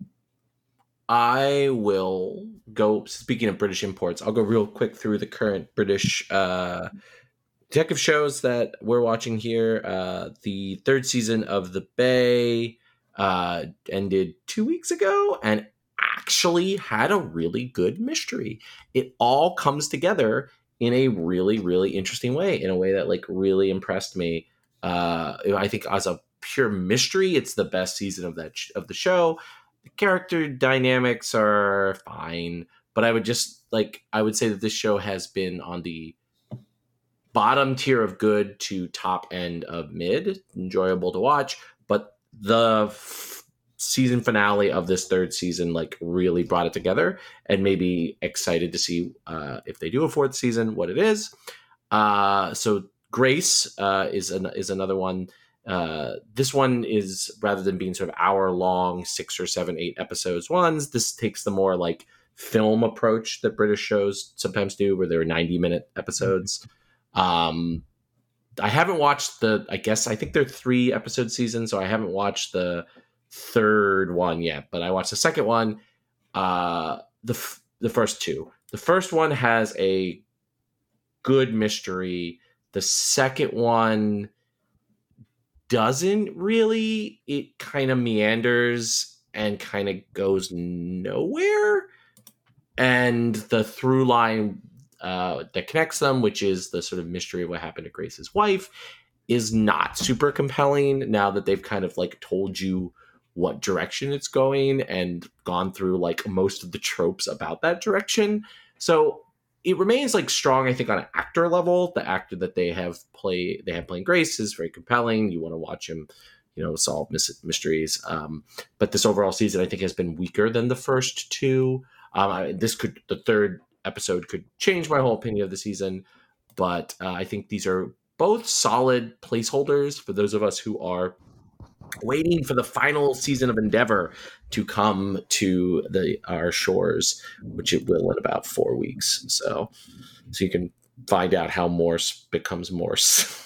I will go. Speaking of British imports, I'll go real quick through the current British uh, detective shows that we're watching here. Uh, the third season of The Bay uh, ended two weeks ago and actually had a really good mystery. It all comes together in a really, really interesting way, in a way that like really impressed me. Uh, I think as a pure mystery, it's the best season of that sh- of the show. The character dynamics are fine, but I would just like I would say that this show has been on the bottom tier of good to top end of mid, enjoyable to watch. But the f- season finale of this third season like really brought it together, and maybe excited to see uh, if they do a fourth season, what it is. Uh, so Grace uh, is an, is another one. Uh, this one is, rather than being sort of hour long, six or seven, eight episodes ones, this takes the more like film approach that British shows sometimes do, where they're ninety minute episodes. Um, I haven't watched the, I guess, I think they're three episode seasons, so I haven't watched the third one yet, but I watched the second one, uh, the, f- the first two. The first one has a good mystery. The second one doesn't really. It kind of meanders and kind of goes nowhere. And the through line uh, that connects them, which is the sort of mystery of what happened to Grace's wife, is not super compelling now that they've kind of like told you what direction it's going and gone through like most of the tropes about that direction. So it remains like strong, I think, on an actor level. The actor that they have play they have playing Grace is very compelling. You want to watch him, you know, solve mis- mysteries. Um, but this overall season, I think, has been weaker than the first two. Um, I, this could the third episode could change my whole opinion of the season, but uh, I think these are both solid placeholders for those of us who are waiting for the final season of Endeavor to come to the our shores, which it will in about four weeks. So, so you can find out how Morse becomes Morse.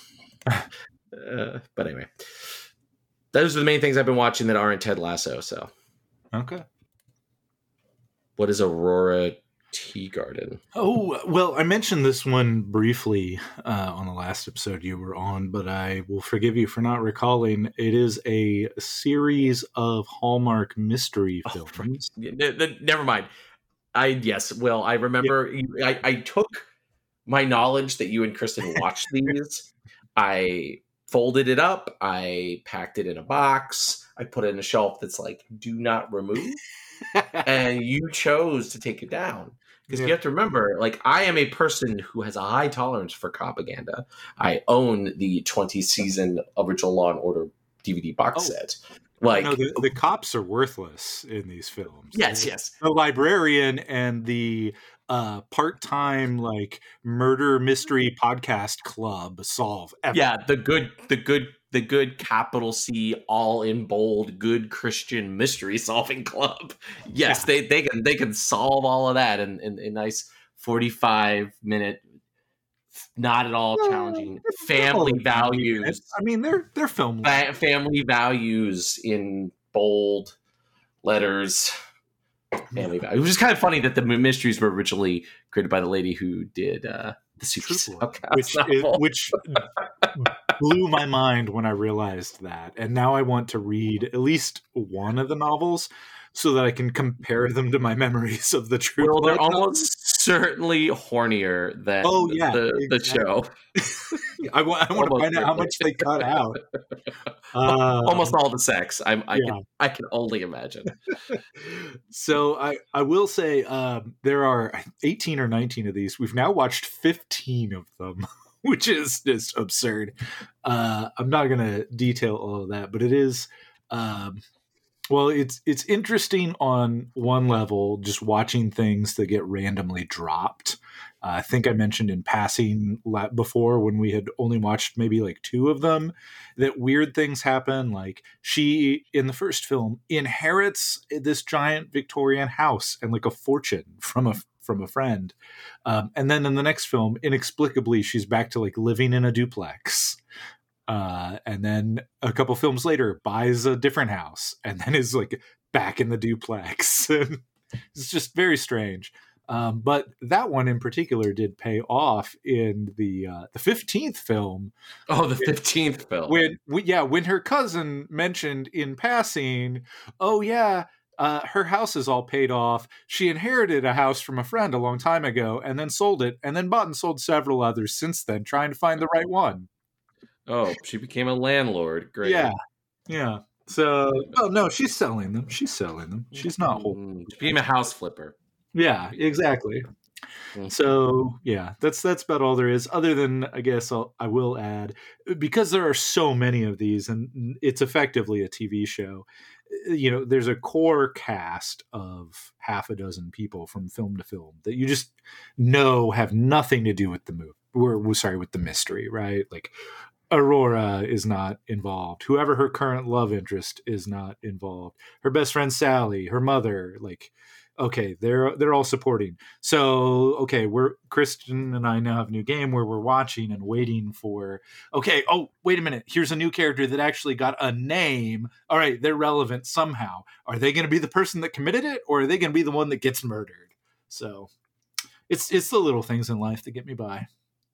uh, but anyway, those are the main things I've been watching that aren't Ted Lasso. So, Okay. what is Aurora Teagarden? Oh, well, I mentioned this one briefly uh, on the last episode you were on, but I will forgive you for not recalling. It is a series of Hallmark mystery Oh, films. right. Yeah, n- n- never mind. I yes, well, I remember. Yeah. I, I took my knowledge that you and Kristen watched these. I folded it up. I packed it in a box. I put it in a shelf that's like "do not remove," and you chose to take it down. Because Yeah. you have to remember, like, I am a person who has a high tolerance for propaganda. I own the twenty season original Law and Order D V D box Oh. set. Like, no, the, the cops are worthless in these films. yes, The- yes. The librarian and the uh, part-time like murder mystery podcast club solve everything. Yeah, the good, the good, the good capital C, all in bold, good Christian mystery solving club. Yes, Yeah. they they can they can solve all of that in in a nice forty-five minute, not at all Well, challenging they're family all values. minutes. I mean, they're they're film. Fa- family values in bold letters. Family values. Which is kind of funny that the mysteries were originally created by the lady who did uh, the Super Troop One, Outcast which is, novel. which blew my mind when I realized that, and now I want to read at least one of the novels so that I can compare them to my memories of the True Well, they're Blood novels. almost certainly hornier than Oh, yeah, the, the exactly. show. I want, I want to Almost find out how certainly. much they cut out. Uh, Almost all the sex. I'm, I yeah. can I can only imagine. So I, I will say um, there are eighteen or nineteen of these. We've now watched fifteen of them, which is just absurd. Uh, I'm not going to detail all of that, but it is um, Well, it's it's interesting on one level, just watching things that get randomly dropped. Uh, I think I mentioned in passing la- before when we had only watched maybe like two of them, that weird things happen. Like she in the first film inherits this giant Victorian house and like a fortune from a from a friend, um, and then in the next film, inexplicably, she's back to like living in a duplex. Uh, and then a couple films later buys a different house and then is like back in the duplex. It's just very strange. Um, but that one in particular did pay off in the uh, the fifteenth film. Oh, the fifteenth film. When we, yeah, when her cousin mentioned in passing, oh yeah, uh, her house is all paid off. She inherited a house from a friend a long time ago and then sold it and then bought and sold several others since then, trying to find the right one. Oh, she became a landlord. Great. Yeah, yeah. So, oh no, she's selling them. She's selling them. She's not holding. She became a house flipper. Yeah, exactly. So yeah, that's that's about all there is. Other than I guess I'll, I will add, because there are so many of these, and it's effectively a T V show. You know, there's a core cast of half a dozen people from film to film that you just know have nothing to do with the movie. We're, we're sorry, with the mystery, right? Like Aurora is not involved. Whoever her current love interest is not involved. Her best friend Sally, her mother, like. Okay, they're they're all supporting. So, okay, we're Kristen and I now have a new game where we're watching and waiting for. Okay, oh wait a minute, here's a new character that actually got a name. All right, they're relevant somehow. Are they going to be the person that committed it, or are they going to be the one that gets murdered? So, it's it's the little things in life that get me by.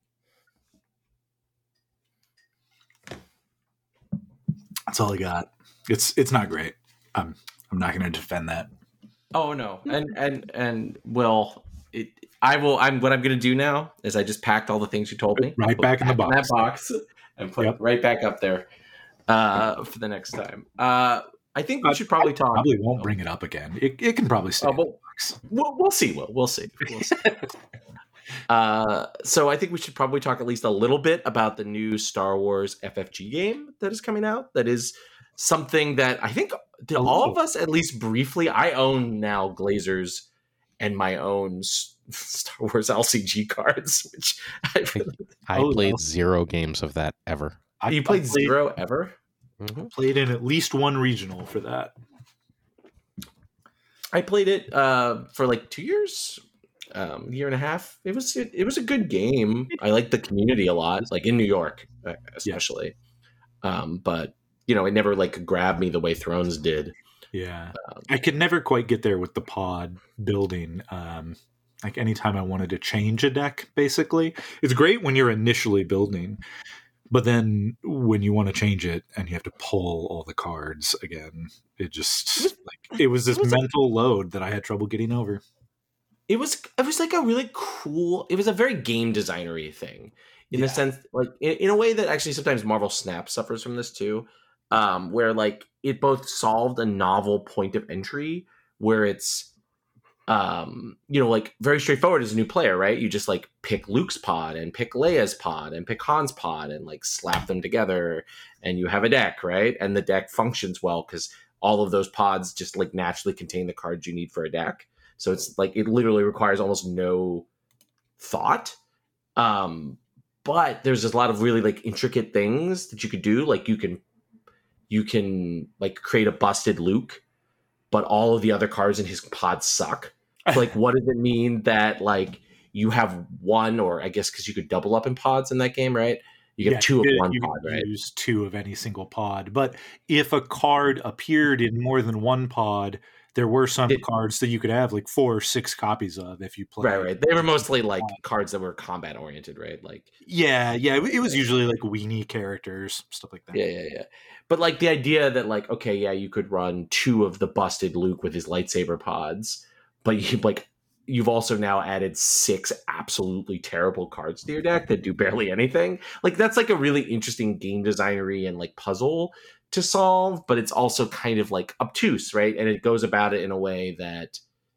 That's all I got. It's it's not great. I'm I'm not going to defend that. Oh no, and and and well, it, I will. I'm what I'm going to do now is I just packed all the things you told me right back in the box, in that box, and put yep. it right back up there uh, for the next time. Uh, I think we uh, should probably talk. Probably won't bring it up again. It, it can probably stay. Oh, in the box. We'll, we'll see. We'll we'll see. We'll see. uh, so I think we should probably talk at least a little bit about the new Star Wars F F G game that is coming out. That is something that I think. To all of us, at least briefly, I own now Glazers and my own Star Wars L C G cards, which I, really, I oh, played no. zero games of that ever. I, you played, played zero ever? Mm-hmm. Played in at least one regional for that. I played it uh, for like two years, um, a year and a half. It was it, it was a good game. I liked the community a lot, like in New York, especially. Yeah. Um, but. You know, it never like grabbed me the way Thrones did. Yeah, um, I could never quite get there with the pod building. Um, like anytime I wanted to change a deck, basically, it's great when you're initially building, but then when you want to change it and you have to pull all the cards again, it just like it was this it was mental like, load that I had trouble getting over. It was it was like a really cool. It was a very game designery thing in yeah. the sense, like in, in a way that actually sometimes Marvel Snap suffers from this too. Um, where like it both solved a novel point of entry where it's, um, you know, like very straightforward as a new player, right? You just like pick Luke's pod and pick Leia's pod and pick Han's pod and like slap them together and you have a deck, right? And the deck functions well because all of those pods just like naturally contain the cards you need for a deck. So it's like it literally requires almost no thought. Um, but there's just a lot of really like intricate things that you could do. Like you can You can like create a busted Luke, but all of the other cards in his pod suck. So, like, what does it mean that like you have one, or I guess because you could double up in pods in that game, right? You get yeah, two you of one you pod, right? Use two of any single pod, but if a card appeared in more than one pod, there were some it, cards that you could have like four or six copies of if you played. Right, right. They were mostly like cards that were combat oriented, right? Like, yeah, yeah. It was usually like weenie characters, stuff like that. Yeah, yeah, yeah. But like the idea that like, okay, yeah, you could run two of the busted Luke with his lightsaber pods, but you like you've also now added six absolutely terrible cards to your deck that do barely anything. Like that's like a really interesting game designery and like puzzle to solve, but it's also kind of like obtuse, right? And it goes about it in a way that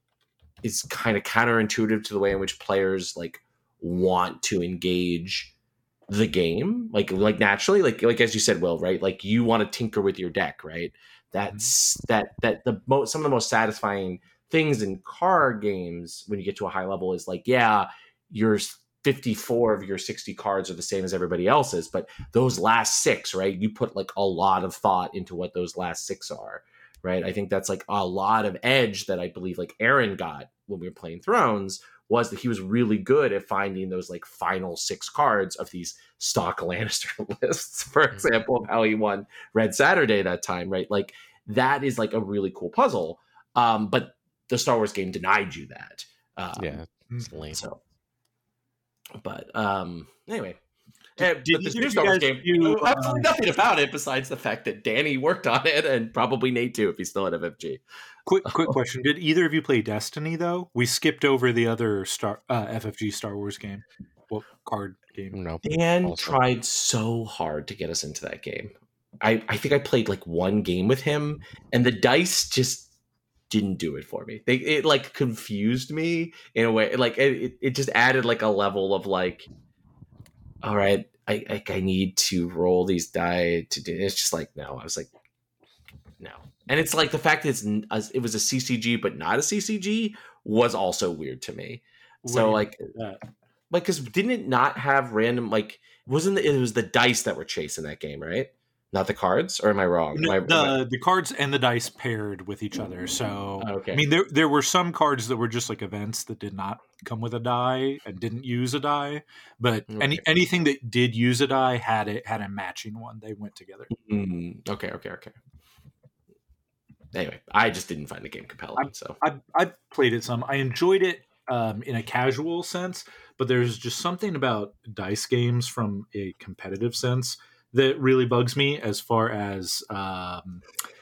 is kind of counterintuitive to the way in which players like want to engage the game, like like naturally, like like as you said, Will, right? Like you want to tinker with your deck, right? That's that that the most some of the most satisfying things in card games when you get to a high level is like, yeah, your fifty-four of your sixty cards are the same as everybody else's, but those last six, right? You put like a lot of thought into what those last six are, right? I think that's like a lot of edge that I believe like Aaron got when we were playing Thrones, was that he was really good at finding those like final six cards of these stock Lannister lists, for example, of how he won Red Saturday that time, right? Like that is like a really cool puzzle. Um, but the Star Wars game denied you that. Um, yeah, it's lame. So, but um, anyway. Did, Uh, did but this you- new did Star you Wars guys game, do, uh, absolutely uh, nothing about it besides the fact that Danny worked on it, and probably Nate too if he's still at F F G. Quick, quick question: did either of you play Destiny? Though we skipped over the other Star uh, F F G Star Wars game, well, card game. No. Dan Also. tried so hard to get us into that game. I, I think I played like one game with him, and the dice just didn't do it for me. They it like confused me in a way. Like it, it just added like a level of like, all right, I I, I need to roll these die to do. It's just like no. I was like, no. And it's like the fact that it's n- as- it was a C C G but not a C C G was also weird to me. So What like do you mean by that? like because didn't it not have random like wasn't the, it was the dice that were chasing that game, right? Not the cards, or am I wrong? Am I- am the I- the cards and the dice paired with each other. So Okay. I mean, there there were some cards that were just like events that did not come with a die and didn't use a die, but any Okay. anything that did use a die had it had a matching one. They went together. Mm, okay, okay, okay. Anyway, I just didn't find the game compelling. So I I played it some. I enjoyed it um, in a casual sense, but there's just something about dice games from a competitive sense that really bugs me as far as um,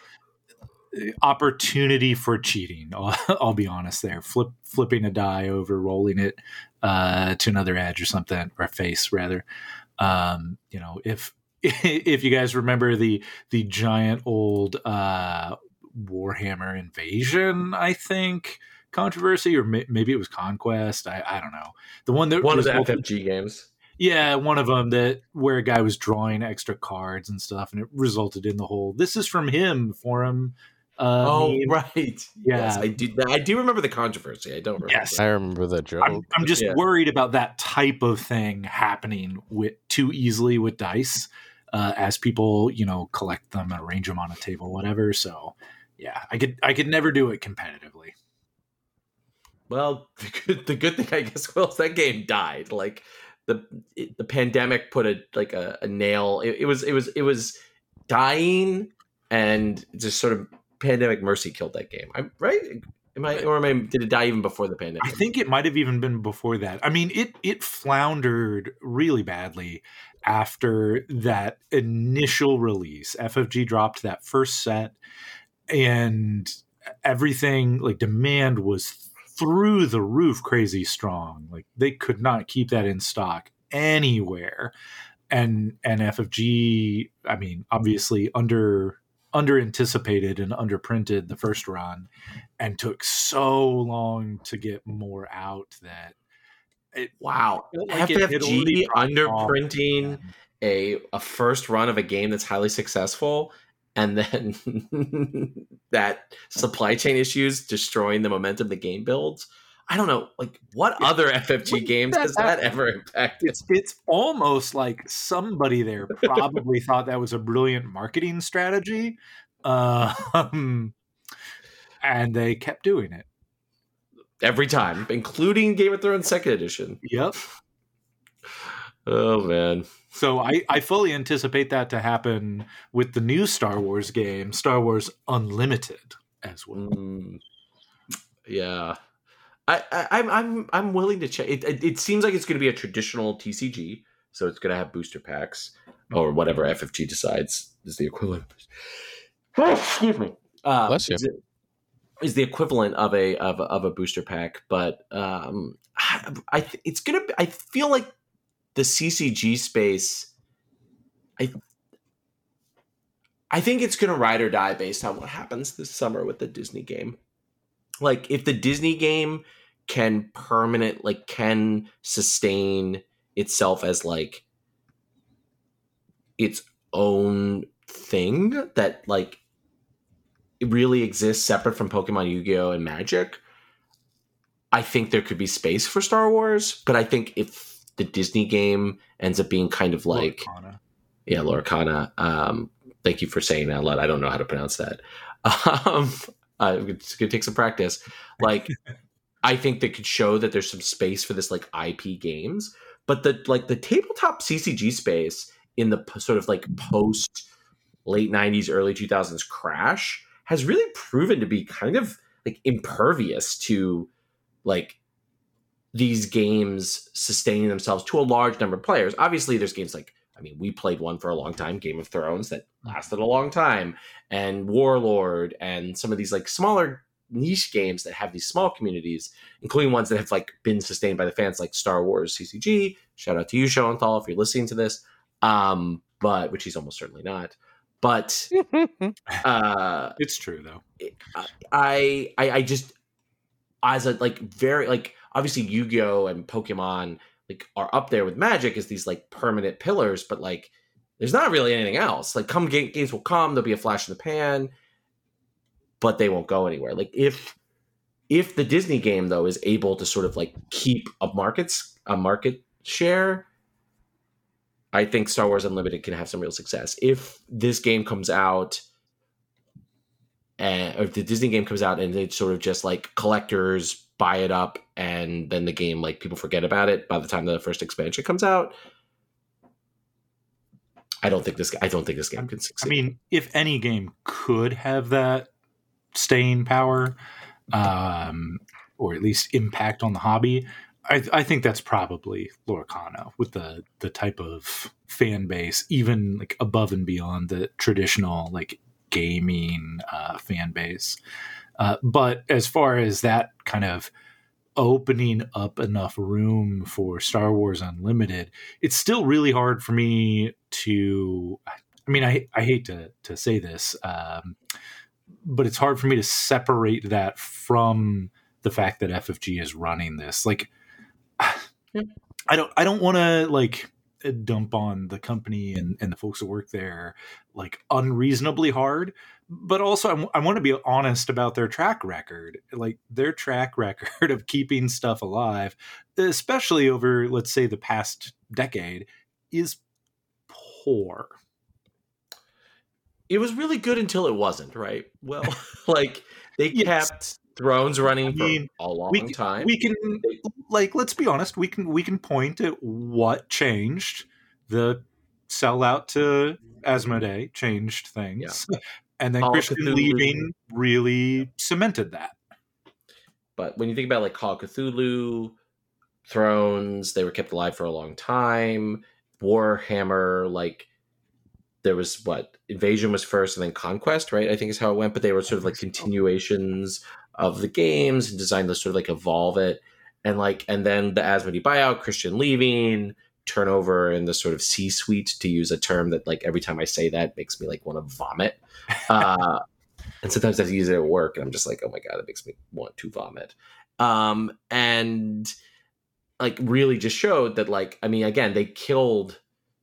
opportunity for cheating. I'll, I'll be honest there. Flip, flipping a die over, rolling it uh, to another edge or something, or face rather. Um, you know, if if you guys remember the the giant old uh, Warhammer Invasion, I think controversy, or may, maybe it was Conquest. I, I don't know. The one that one of was the multi- F F G games. yeah, one of them that where a guy was drawing extra cards and stuff, and it resulted in the whole "this is from him" forum. Uh, Oh, meme. right. Yeah. Yes, I do. I do remember the controversy. I don't remember. Yes. I remember the joke. I'm, I'm just Yeah. worried about that type of thing happening with too easily with dice, uh, as people you know collect them and arrange them on a table, whatever. So, yeah, I could I could never do it competitively. Well, the good, the good thing, I guess, Will, is that game died. Like the it, the pandemic put a like a, a nail. It, it was it was it was dying, and just sort of pandemic mercy killed that game. I'm right. Am I or am I? Did it die even before the pandemic? I think it might have even been before that. I mean, it it floundered really badly after that initial release. F F G dropped that first set, and everything like demand was through the roof, crazy strong. Like they could not keep that in stock anywhere, and and F F G, I mean, obviously under under anticipated and underprinted the first run, and took so long to get more out that it Wow, felt like it had F F already G dropped off. underprinting a a first run of a game that's highly successful, and then that supply chain issues destroying the momentum the game builds. I don't know, like what other F F G When did games that has that happen? ever impacted? It's it's almost like somebody there probably thought that was a brilliant marketing strategy, um, and they kept doing it. Every time, including Game of Thrones Second Edition. Yep. Oh man. So I, I fully anticipate that to happen with the new Star Wars game, Star Wars Unlimited, as well. Mm, yeah, I, I I'm I'm I'm willing to check. It, it, it seems like it's going to be a traditional T C G, so it's going to have booster packs or whatever F F G decides is the equivalent. Oh, excuse me. Uh, Bless you. Is, it- is the equivalent of a of a, of a booster pack, but um, I, I th- it's gonna. Be, I feel like the C C G space. I I think it's gonna ride or die based on what happens this summer with the Disney game. Like if the Disney game can permanent like can sustain itself as like its own thing that like really exists separate from Pokemon, Yu-Gi-Oh, and Magic, I think there could be space for Star Wars. But I think if the Disney game ends up being kind of like, Lorcana. yeah, Lorcana. Um, thank you for saying that loud. I don't know how to pronounce that. Um, uh, it's gonna take some practice. Like, I think they could show that there's some space for this like I P games, but the like the tabletop C C G space in the p- sort of like post late nineties, early two thousands crash has really proven to be kind of like impervious to like these games sustaining themselves to a large number of players. Obviously, there's games like, I mean, we played one for a long time, Game of Thrones, that lasted a long time, and Warlord, and some of these like smaller niche games that have these small communities, including ones that have like been sustained by the fans, like Star Wars C C G. Shout out to you, Schoenthal, if you're listening to this. Um, but which he's almost certainly not. But uh, It's true though. I, I, I just as a like very like obviously Yu-Gi-Oh and Pokemon like are up there with Magic as these like permanent pillars, but like there's not really anything else. Like come ga- games will come, there'll be a flash in the pan, but they won't go anywhere. Like if if the Disney game though is able to sort of like keep a markets a market share, I think Star Wars Unlimited can have some real success. If this game comes out, and or if the Disney game comes out and they sort of just like collectors buy it up, and then the game like people forget about it by the time the first expansion comes out, I don't think this. I don't think this game can succeed. I mean, if any game could have that staying power, um, or at least impact on the hobby, I, I think that's probably Lorcana, with the the type of fan base, even like above and beyond the traditional like gaming uh, fan base. Uh, but as far as that kind of opening up enough room for Star Wars Unlimited, it's still really hard for me to. I mean, I I hate to to say this, um, but it's hard for me to separate that from the fact that F F G is running this. Like, I don't I don't want to like dump on the company and, and the folks who work there like unreasonably hard, but also I, I want to be honest about their track record. Like their track record of keeping stuff alive, especially over, let's say, the past decade, is poor. It was really good until it wasn't, right? Well, like they Yes. kept Thrones running I mean, for a long we, time. we can like let's be honest, we can we can point at what changed. The sellout to Asmodee changed things, yeah. And then Call Christian leaving really cemented that. But when you think about like Call of Cthulhu, Thrones, they were kept alive for a long time. Warhammer, like there was what Invasion was first, and then Conquest, right? I think is how it went. But they were sort of like continuations of the games and designed to sort of like evolve it, and like and then the Asmodee buyout, Christian leaving, turnover in the sort of C-suite, to use a term that like every time I say that makes me like want to vomit. Uh, and sometimes I use it at work, and I'm just like, oh my god, it makes me want to vomit. Um, and like really just showed that like I mean, again, they killed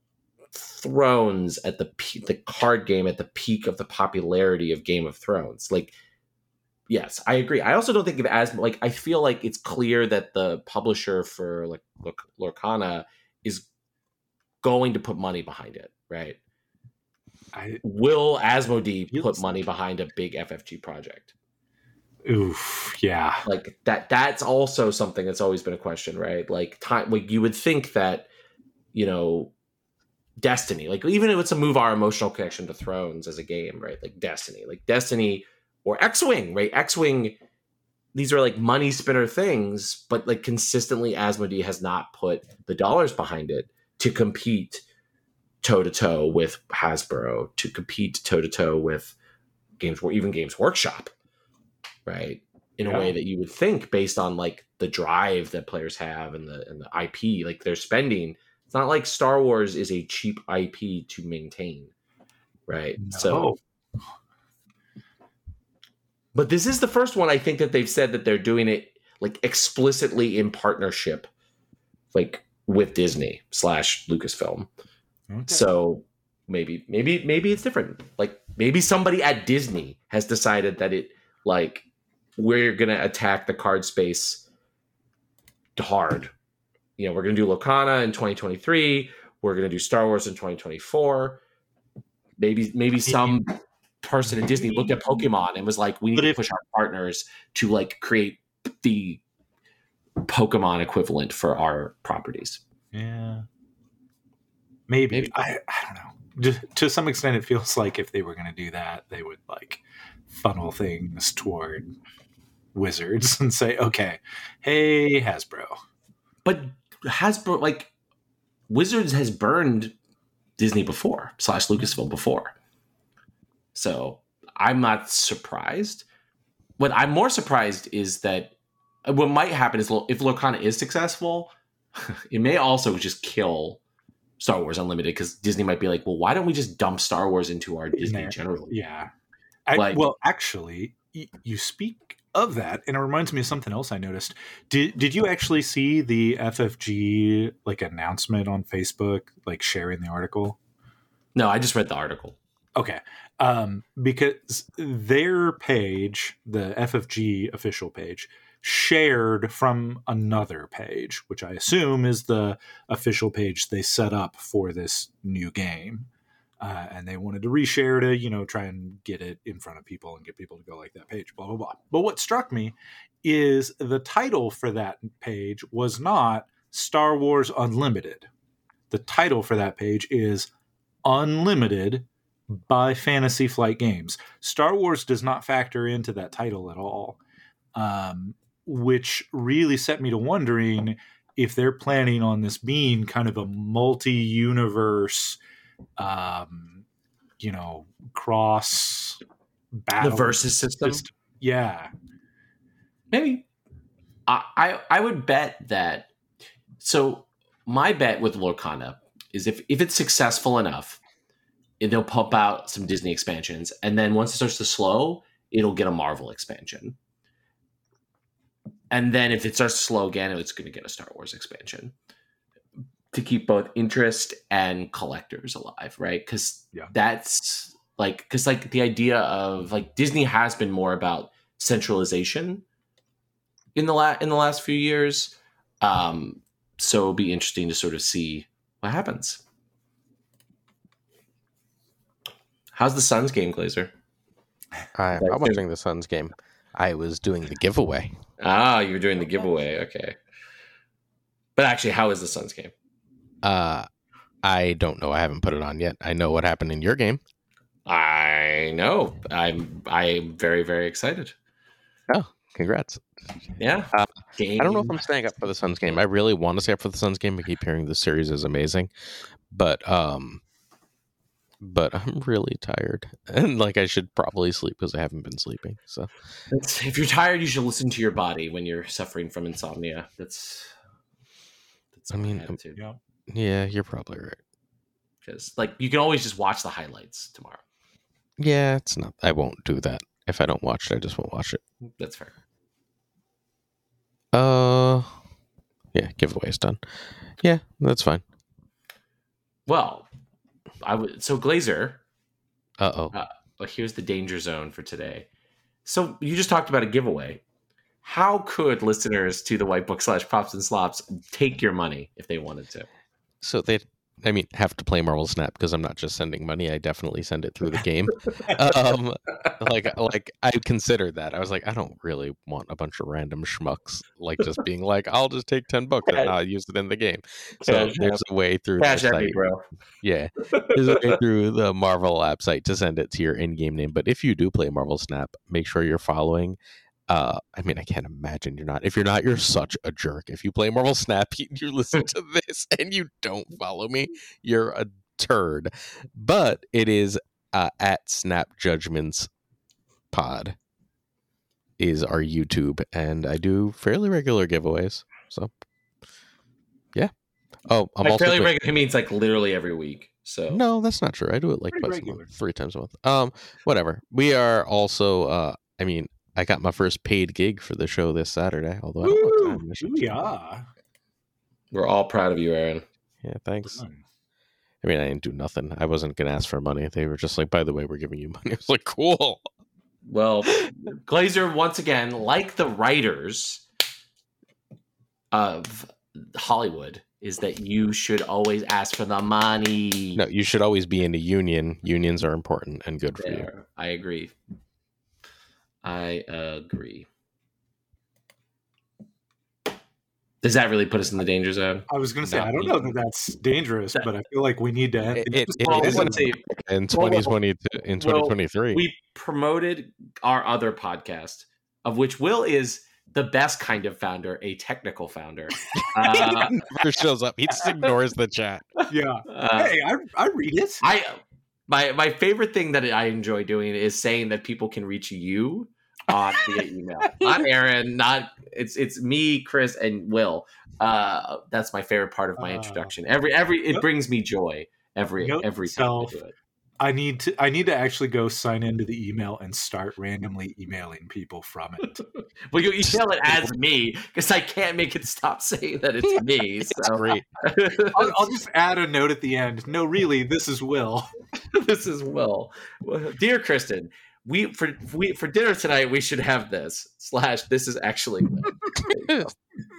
Thrones at the pe- the card game at the peak of the popularity of Game of Thrones. Like. Yes, I agree. I also don't think of it as like I feel like it's clear that the publisher for like Lorcana is going to put money behind it, right? I, Will Asmodee put money behind a big F F G project? Oof, yeah. Like that. That's also something that's always been a question, right? Like time. Like you would think that, you know, Destiny, like even if it's a move our emotional connection to Thrones as a game, right? Like Destiny, like Destiny. Or X-Wing, right? X-Wing, these are like money spinner things, but like consistently Asmodee has not put the dollars behind it to compete toe-to-toe with Hasbro, to compete toe-to-toe with Games, or even Games Workshop, right? In yeah. a way that you would think based on like the drive that players have and the and the I P, like they're spending. It's not like Star Wars is a cheap I P to maintain, right? No. So but this is the first one I think that they've said that they're doing it like explicitly in partnership, like with Disney slash Lucasfilm. Okay. So maybe maybe maybe it's different. Like maybe somebody at Disney has decided that it like we're gonna attack the card space hard. You know, we're gonna do Lorcana in twenty twenty-three. We're gonna do Star Wars in twenty twenty-four. Maybe maybe some person at Disney looked at Pokemon and was like, we need But to if- push our partners to like create the Pokemon equivalent for our properties. Yeah. Maybe. Maybe. I, I don't know. To, to some extent, it feels like if they were going to do that, they would like funnel things toward Wizards and say, okay, hey, Hasbro. But Hasbro, like Wizards has burned Disney before, slash Lucasfilm before. So I'm not surprised. What I'm more surprised is that what might happen is if Lorcana is successful, it may also just kill Star Wars Unlimited because Disney might be like, well, why don't we just dump Star Wars into our Disney there. generally? Yeah. I, Like- well, actually, y- you speak of that, and it reminds me of something else I noticed. Did Did you actually see the F F G like announcement on Facebook, like sharing the article? No, I just read the article. Okay. Um, because their page, the F F G official page, shared from another page, which I assume is the official page they set up for this new game. Uh, and they wanted to reshare to, you know, try and get it in front of people and get people to go like that page, blah, blah, blah. But what struck me is the title for that page was not Star Wars Unlimited. The title for that page is Unlimited by Fantasy Flight Games. Star Wars does not factor into that title at all, um, which really set me to wondering if they're planning on this being kind of a multi-universe, um, you know, cross battle The versus system. system. Yeah. Maybe. I, I I would bet that. So my bet with Lorcana is if if it's successful enough, they'll pump out some Disney expansions, and then once it starts to slow, it'll get a Marvel expansion. And then if it starts to slow again, it's going to get a Star Wars expansion to keep both interest and collectors alive, right? Because Yeah. that's like, because like the idea of like Disney has been more about centralization in the la- in the last few years. Um, so it'll be interesting to sort of see what happens. How's the Suns game, Glazer? I'm Like, not watching the Suns game. I was doing the giveaway. Ah, you were doing the giveaway. Okay. But actually, how is the Suns game? Uh, I don't know. I haven't put it on yet. I know what happened in your game. I know. I'm I'm very, very excited. Congrats. Yeah. Uh, Game. I don't know if I'm staying up for the Suns game. I really want to stay up for the Suns game. I keep hearing the series is amazing, but um, but I'm really tired, and like I should probably sleep because I haven't been sleeping. So It's- if you're tired, you should listen to your body when you're suffering from insomnia. That's. that's I my mean, attitude. Yeah. yeah, you're probably right. Because like you can always just watch the highlights tomorrow. Yeah, it's not. I won't do that. If I don't watch it, I just won't watch it. That's fair. Uh, yeah, giveaway's done. Yeah, that's fine. Well, I would. So Glazer. Uh oh. Well, here's the danger zone for today. So you just talked about a giveaway. How could listeners to the White Book slash Props and Slops take your money if they wanted to? So they, I mean, have to play Marvel Snap because I'm not just sending money. I definitely send it through the game. um, like, like I considered that. I was like, I don't really want a bunch of random schmucks like just being like, I'll just take ten bucks and I'll use it in the game. So Cash there's a way through Cash the at me, site. bro. Yeah, there's a way through the Marvel app site to send it to your in-game name. But if you do play Marvel Snap, make sure you're following. Uh, I mean, I can't imagine you're not. If you're not, you're such a jerk. If you play Marvel Snap, you, you listen to this and you don't follow me, you're a turd. But it is uh, at Snap Judgments Pod is our YouTube, and I do fairly regular giveaways. So, yeah. Oh, I'm Like also fairly doing- regular. He means like literally every week. So no, that's not true. I do it like Pretty twice a regular. month, three times a month. Um, whatever. We are also. Uh, I mean, I got my first paid gig for the show this Saturday. Although I don't know what time. I should- Yeah. we're all proud of you, Aaron. Yeah, thanks. I mean, I didn't do nothing. I wasn't going to ask for money. They were just like, by the way, we're giving you money. I was like, cool. Well, Glazer, once again, like the writers of Hollywood, is that you should always ask for the money. No, you should always be in a union. Unions are important and good for There. you. I agree. I agree. Does that really put us in the danger zone? I was going to say, No, I don't know that that's dangerous, That- but I feel like we need to end It, the it, episode. it Well, isn't let's see. in Well, twenty twenty in well, twenty twenty-three. We promoted our other podcast, of which Will is the best kind of founder, a technical founder. Uh, Never shows up. He just ignores the chat. Yeah. uh, Hey, I, I read it. I my my favorite thing that I enjoy doing is saying that people can reach you on via email. Not Aaron, not it's it's me, Chris, and Will. Uh, that's my favorite part of my Uh, introduction. Every every it nope. brings me joy every Note every time self. I do it. I need to I need to actually go sign into the email and start randomly emailing people from it. Well, you email it as me because I can't make it stop saying that it's me. It's So great. I'll, I'll just add a note at the end. No, really, this is Will. this is Will. Well, dear Kristen, we for we for dinner tonight we should have this slash this is actually Will. There you go.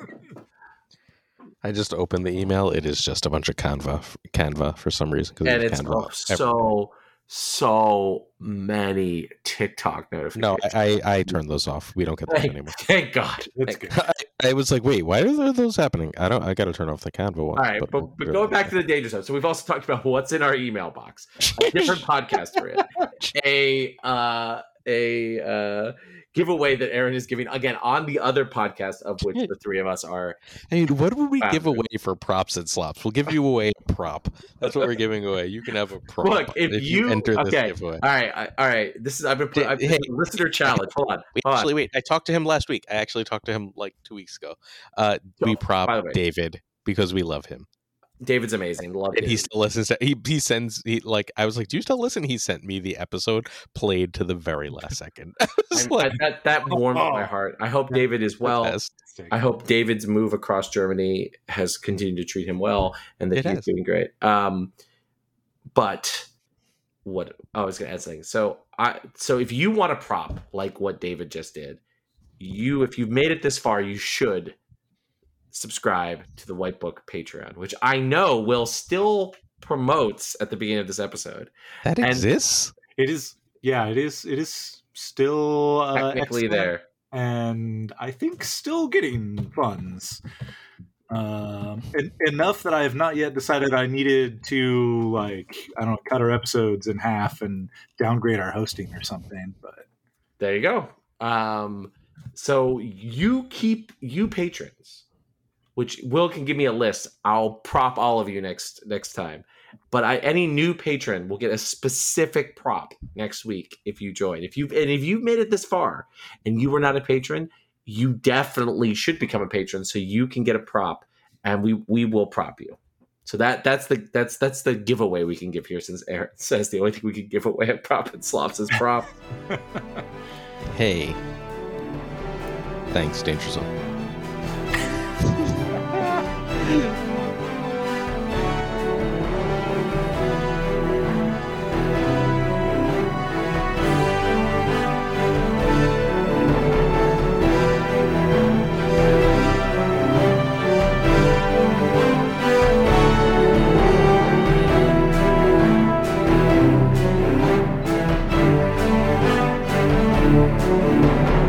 I just opened the email. It is just a bunch of Canva, Canva for some reason. 'cause And there's it's Canva oh, so so many TikTok No, notifications. I, I I turned those off. We don't get them Thank, anymore. thank God. That's Thank good. I, I was like, wait, why are there those happening? I don't. I got to turn off the Canva one. All right, but, but going back to the danger zone. So we've also talked about what's in our email box. A different podcast we're in. A uh, a uh, giveaway that Aaron is giving again on the other podcast of which the three of us are. I mean, what would we give Founders. away for props and slops? We'll give you away a prop. That's what we're giving away. You can have a prop. Look, if, you, enter this okay, giveaway. all right, I, all right. This is I've been put, I've been Hey. listener challenge. Hold on, Wait, hold on. actually, wait. I talked to him last week. I actually talked to him like two weeks ago. Uh, we Oh, prop by the way. David because we love him, David's amazing. Love and David. he still listens. To, he he sends. He like I was like, do you still listen? He sent me the episode played to the very last second. It's I'm- like, that, that that warmed my heart. I hope David is well. best. I hope David's move across Germany has continued to treat him well and that It he's has. doing great. Um, but what I was going to add something. So I so if you want a prop like what David just did, you if you've made it this far, you should subscribe to the White Book Patreon, which I know Will still promotes at the beginning of this episode. That And- exists. It is, yeah, it is. It is still uh, Technically excellent, there. and I think still getting funds. Um, en- enough that I have not yet decided I needed to like I don't know cut our episodes in half and downgrade our hosting or something. But There you go. Um, so you keep you patrons, which Will can give me a list. I'll prop all of you next next time. But I, any new patron will get a specific prop next week if you join. If you and if you've made it this far and you were not a patron, you definitely should become a patron so you can get a prop, and we we will prop you. So that that's the that's that's the giveaway we can give here. Since Aaron says the only thing we can give away at Prop and Slops is prop. Hey, thanks, Danger Zone. Thank you.